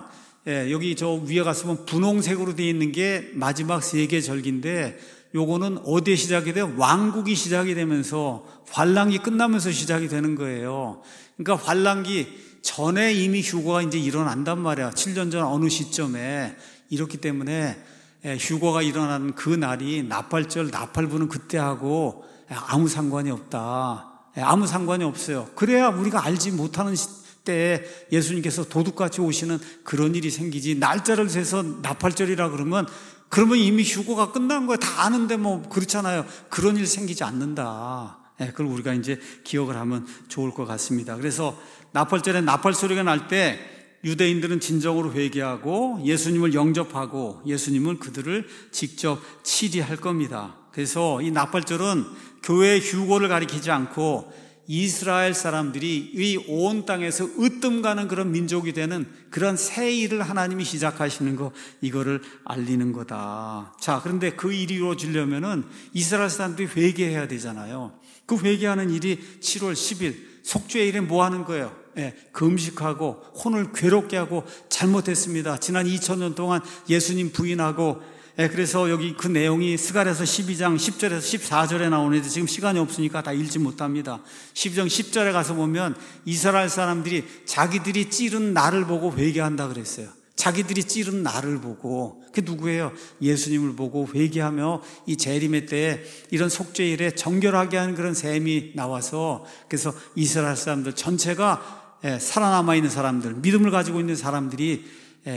여기 저 위에 갔으면 분홍색으로 되어 있는 게 마지막 세계 절기인데 요거는 어디에 시작이 돼요? 왕국이 시작이 되면서 환란기 끝나면서 시작이 되는 거예요. 그러니까 환란기 전에 이미 휴거가 이제 일어난단 말이야. 7년 전 어느 시점에. 이렇기 때문에 휴거가 일어나는 그 날이 나팔절, 나팔 부는 그때하고 아무 상관이 없다. 아무 상관이 없어요. 그래야 우리가 알지 못하는 때에 예수님께서 도둑같이 오시는 그런 일이 생기지. 날짜를 세서 나팔절이라 그러면 이미 휴거가 끝난 거야. 다 아는데 뭐 그렇잖아요. 그런 일 생기지 않는다. 그걸 우리가 이제 기억을 하면 좋을 것 같습니다. 그래서 나팔절에 나팔 소리가 날 때 유대인들은 진정으로 회개하고 예수님을 영접하고 예수님은 그들을 직접 치리할 겁니다. 그래서 이 나팔절은 교회의 휴고를 가리키지 않고 이스라엘 사람들이 이 온 땅에서 으뜸가는 그런 민족이 되는 그런 새 일을 하나님이 시작하시는 거, 이거를 알리는 거다. 자, 그런데 그 일이 이루어지려면은 이스라엘 사람들이 회개해야 되잖아요. 그 회개하는 일이 7월 10일 속죄일에 뭐 하는 거예요? 금식하고 혼을 괴롭게 하고 잘못했습니다. 지난 2000년 동안 예수님 부인하고 그래서 여기 그 내용이 스가랴서 12장 10절에서 14절에 나오는데 지금 시간이 없으니까 다 읽지 못합니다. 12장 10절에 가서 보면 이스라엘 사람들이 자기들이 찌른 나를 보고 회개한다 그랬어요. 자기들이 찌른 나를 보고. 그게 누구예요? 예수님을 보고 회개하며 이 재림의 때에 이런 속죄일에 정결하게 하는 그런 셈이 나와서 그래서 이스라엘 사람들 전체가 살아남아 있는 사람들, 믿음을 가지고 있는 사람들이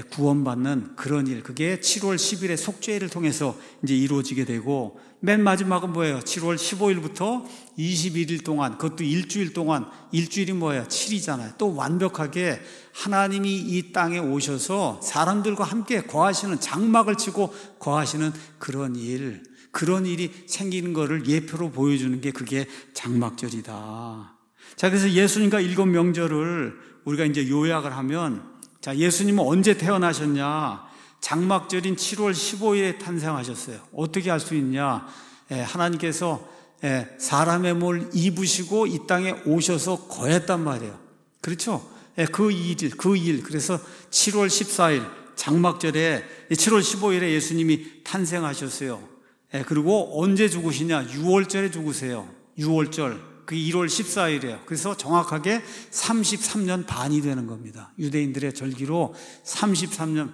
구원받는 그런 일, 그게 7월 10일의 속죄일을 통해서 이제 이루어지게 되고, 맨 마지막은 뭐예요? 7월 15일부터 21일 동안, 그것도 일주일 동안, 일주일이 뭐예요? 7이잖아요. 또 완벽하게 하나님이 이 땅에 오셔서 사람들과 함께 거하시는, 장막을 치고 거하시는 그런 일이 생기는 거를 예표로 보여주는 게 그게 장막절이다. 자, 그래서 예수님과 7명절을 우리가 이제 요약을 하면, 자, 예수님은 언제 태어나셨냐? 장막절인 7월 15일에 탄생하셨어요. 어떻게 알 수 있냐? 하나님께서 사람의 몸을 입으시고 이 땅에 오셔서 거했단 말이에요. 그렇죠? 그 일. 그래서 7월 14일 장막절에 7월 15일에 예수님이 탄생하셨어요. 그리고 언제 죽으시냐? 6월절에 죽으세요. 6월절. 그 1월 14일이에요. 그래서 정확하게 33년 반이 되는 겁니다. 유대인들의 절기로 33년,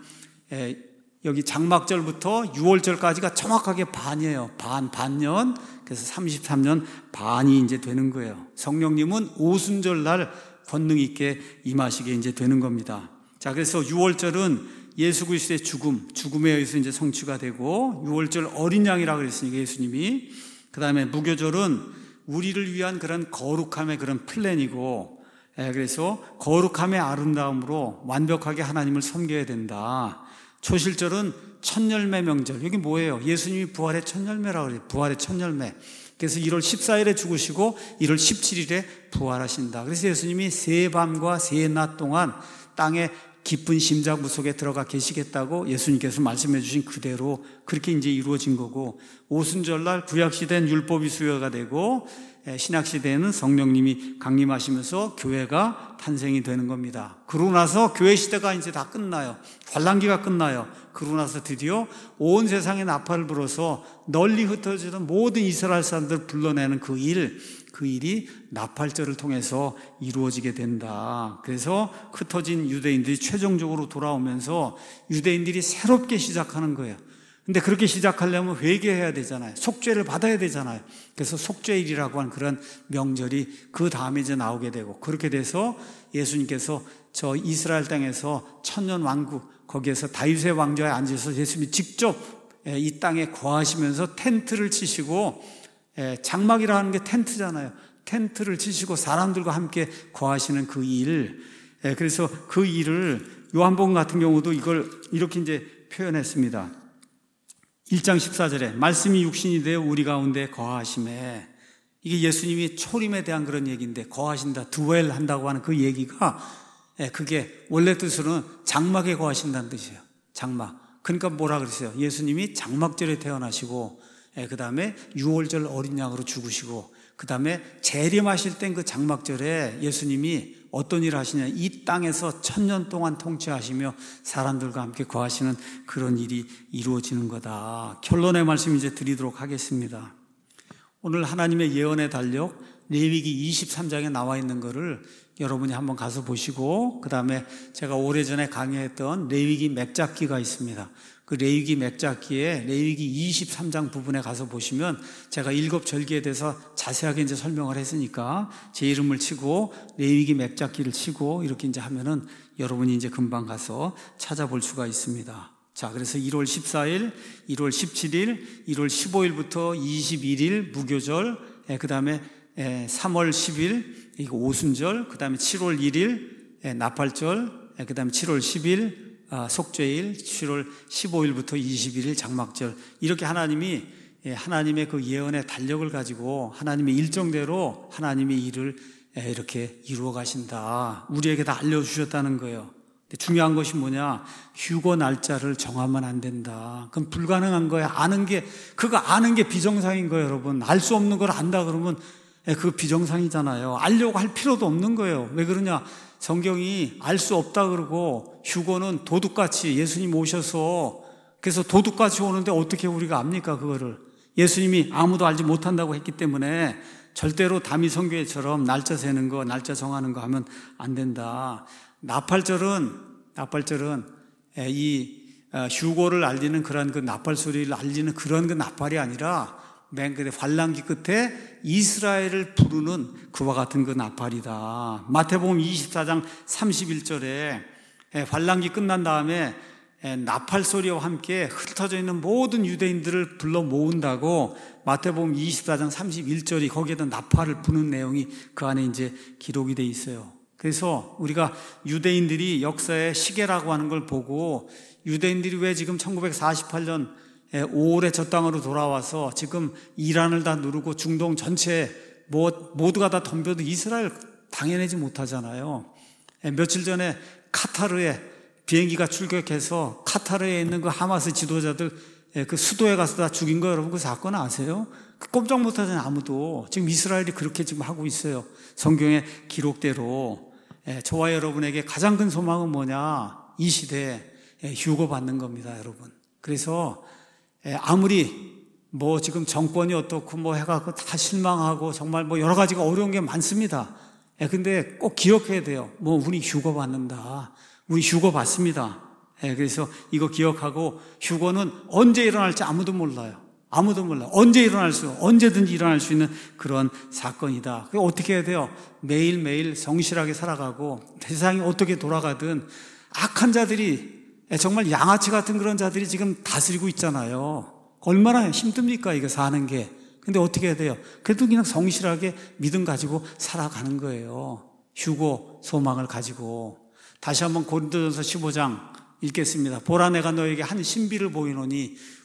여기 장막절부터 6월절까지가 정확하게 반이에요. 반년. 그래서 33년 반이 이제 되는 거예요. 성령님은 오순절 날 권능 있게 임하시게 이제 되는 겁니다. 자, 그래서 6월절은 예수 그리스도의 죽음에 의해서 이제 성취가 되고, 6월절 어린 양이라고 그랬으니까 예수님이. 그 다음에 무교절은 우리를 위한 그런 거룩함의 그런 플랜이고, 그래서 거룩함의 아름다움으로 완벽하게 하나님을 섬겨야 된다. 초실절은 첫 열매 명절. 여기 뭐예요? 예수님이 부활의 첫 열매라고 그래요. 부활의 첫 열매. 그래서 1월 14일에 죽으시고 1월 17일에 부활하신다. 그래서 예수님이 세 밤과 세 낮 동안 땅에 깊은 심장부 속에 들어가 계시겠다고 예수님께서 말씀해 주신 그대로 그렇게 이제 이루어진 거고, 오순절날 구약시대는 율법이 수여가 되고 신약시대에는 성령님이 강림하시면서 교회가 탄생이 되는 겁니다. 그러고 나서 교회 시대가 이제 다 끝나요. 환란기가 끝나요. 그러고 나서 드디어 온 세상에 나팔을 불어서 널리 흩어지던 모든 이스라엘 사람들을 불러내는 그 일이 나팔절을 통해서 이루어지게 된다. 그래서 흩어진 유대인들이 최종적으로 돌아오면서 유대인들이 새롭게 시작하는 거예요. 근데 그렇게 시작하려면 회개해야 되잖아요. 속죄를 받아야 되잖아요. 그래서 속죄일이라고 하는 그런 명절이 그 다음에 이제 나오게 되고, 그렇게 돼서 예수님께서 저 이스라엘 땅에서 천년 왕국, 거기에서 다윗의 왕좌에 앉아서 예수님이 직접 이 땅에 거하시면서 텐트를 치시고, 장막이라는 게 텐트잖아요. 텐트를 치시고 사람들과 함께 거하시는 그 일. 그래서 그 일을 요한복음 같은 경우도 이걸 이렇게 이제 표현했습니다. 1장 14절에 말씀이 육신이 되어 우리 가운데 거하심에, 이게 예수님이 초림에 대한 그런 얘기인데, 거하신다, 드웰 한다고 하는 그 얘기가 그게 원래 뜻으로는 장막에 거하신다는 뜻이에요. 장막. 그러니까 뭐라 그랬어요? 예수님이 장막절에 태어나시고, 그 다음에 유월절 어린 양으로 죽으시고, 그 다음에 재림하실 땐 그 장막절에 예수님이 어떤 일을 하시냐, 이 땅에서 1000년 동안 통치하시며 사람들과 함께 거하시는 그런 일이 이루어지는 거다. 결론의 말씀 이제 드리도록 하겠습니다. 오늘 하나님의 예언의 달력 레위기 23장에 나와 있는 거를 여러분이 한번 가서 보시고, 그 다음에 제가 오래전에 강의했던 레위기 맥잡기가 있습니다. 그 레위기 맥잡기에 레위기 23장 부분에 가서 보시면 제가 7절기에 대해서 자세하게 이제 설명을 했으니까 제 이름을 치고 레위기 맥잡기를 치고 이렇게 이제 하면은 여러분이 이제 금방 가서 찾아볼 수가 있습니다. 자, 그래서 1월 14일, 1월 17일, 1월 15일부터 21일 무교절, 그 다음에 3월 10일 이거 오순절, 그 다음에 7월 1일 나팔절, 그 다음에 7월 10일 속죄일, 7월 15일부터 21일 장막절, 이렇게 하나님의 그 예언의 달력을 가지고 하나님의 일정대로 하나님의 일을 이렇게 이루어 가신다. 우리에게 다 알려주셨다는 거예요. 근데 중요한 것이 뭐냐? 휴거 날짜를 정하면 안 된다. 그럼 불가능한 거예요. 그거 아는 게 비정상인 거예요, 여러분. 알 수 없는 걸 안다 그러면 그거 비정상이잖아요. 알려고 할 필요도 없는 거예요. 왜 그러냐? 성경이 알 수 없다 그러고, 휴거는 도둑같이 예수님 오셔서, 그래서 도둑같이 오는데 어떻게 우리가 압니까, 그거를. 예수님이 아무도 알지 못한다고 했기 때문에 절대로 다미성교회처럼 날짜 세는 거, 날짜 정하는 거 하면 안 된다. 나팔절은 이 휴거를 알리는 그런 그 나팔 소리를 알리는 그런 그 나팔이 아니라 맨 끝에 환란기 끝에 이스라엘을 부르는 그와 같은 그 나팔이다. 마태복음 24장 31절에 환란기 끝난 다음에 나팔 소리와 함께 흩어져 있는 모든 유대인들을 불러 모은다고 마태복음 24장 31절이 거기에다 나팔을 부는 내용이 그 안에 이제 기록이 돼 있어요. 그래서 우리가 유대인들이 역사의 시계라고 하는 걸 보고, 유대인들이 왜 지금 1948년 5월에 저 땅으로 돌아와서 지금 이란을 다 누르고 중동 전체 모두가 다 덤벼도 이스라엘 당해내지 못하잖아요. 며칠 전에 카타르에 비행기가 출격해서 카타르에 있는 그 하마스 지도자들 그 수도에 가서 다 죽인 거 여러분 그 사건 아세요? 꼼짝 못하잖아요, 아무도. 지금 이스라엘이 그렇게 지금 하고 있어요. 성경의 기록대로. 저와 여러분에게 가장 큰 소망은 뭐냐? 이 시대에 휴거 받는 겁니다, 여러분. 그래서 아무리 뭐 지금 정권이 어떻고 뭐 해갖고 다 실망하고 정말 뭐 여러 가지가 어려운 게 많습니다. 근데 꼭 기억해야 돼요. 뭐 우리 휴거 받는다. 우리 휴거 받습니다. 그래서 이거 기억하고, 휴거는 언제 일어날지 아무도 몰라요. 아무도 몰라요. 언제든지 일어날 수 있는 그런 사건이다. 어떻게 해야 돼요? 매일매일 성실하게 살아가고, 세상이 어떻게 돌아가든 악한 자들이, 정말 양아치 같은 그런 자들이 지금 다스리고 있잖아요. 얼마나 힘듭니까, 이거 사는 게. 근데 어떻게 해야 돼요? 그래도 그냥 성실하게 믿음 가지고 살아가는 거예요. 휴거 소망을 가지고. 다시 한번 고린도전서 15장 읽겠습니다. 보라, 내가 너에게 한 신비를 보이노니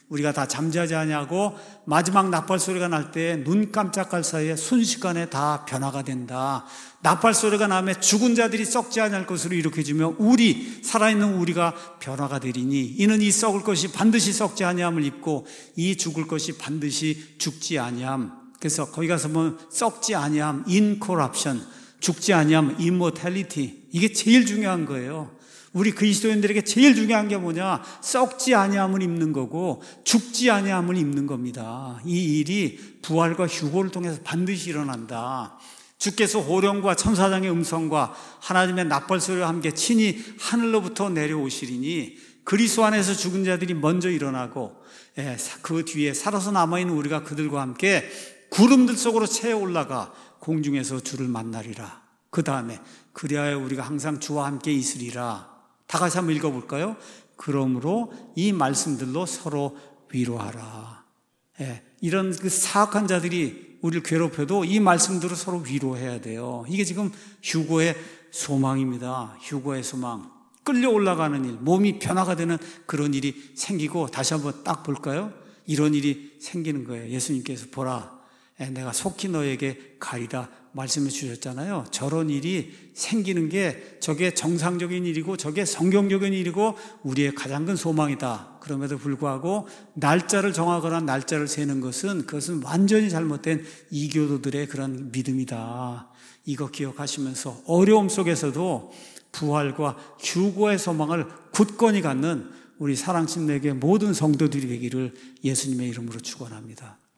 우리가 다 잠자지 아니하고 마지막 나팔 소리가 날 때 눈 깜짝할 사이에 순식간에 다 변화가 된다. 나팔 소리가 나면 죽은 자들이 썩지 아니할 것으로 일으켜지며 살아있는 우리가 변화가 되리니 이는 이 썩을 것이 반드시 썩지 아니함을 입고 이 죽을 것이 반드시 죽지 아니함. 그래서 거기 가서 보면 썩지 아니함, incorruption, 죽지 아니함, immortality. 이게 제일 중요한 거예요. 우리 그리스도인들에게 제일 중요한 게 뭐냐? 썩지 아니함을 입는 거고 죽지 아니함을 입는 겁니다. 이 일이 부활과 휴거를 통해서 반드시 일어난다. 주께서 호령과 천사장의 음성과 하나님의 나팔 소리와 함께 친히 하늘로부터 내려오시리니 그리스도 안에서 죽은 자들이 먼저 일어나고 그 뒤에 살아서 남아있는 우리가 그들과 함께 구름들 속으로 채 올라가 공중에서 주를 만나리라. 그 다음에 그리하여 우리가 항상 주와 함께 있으리라. 다 같이 한번 읽어볼까요? 그러므로 이 말씀들로 서로 위로하라. 이런 그 사악한 자들이 우리를 괴롭혀도 이 말씀들로 서로 위로해야 돼요. 이게 지금 휴거의 소망입니다. 휴거의 소망. 끌려 올라가는 일, 몸이 변화가 되는 그런 일이 생기고, 다시 한번 딱 볼까요? 이런 일이 생기는 거예요. 예수님께서 보라, 내가 속히 너에게 가리라 말씀해 주셨잖아요. 저런 일이 생기는 게 저게 정상적인 일이고 저게 성경적인 일이고 우리의 가장 큰 소망이다. 그럼에도 불구하고 날짜를 정하거나 날짜를 세는 그것은 완전히 잘못된 이교도들의 그런 믿음이다. 이거 기억하시면서 어려움 속에서도 부활과 휴거의 소망을 굳건히 갖는 우리 사랑심내교의 모든 성도들이 되기를 예수님의 이름으로 축원합니다.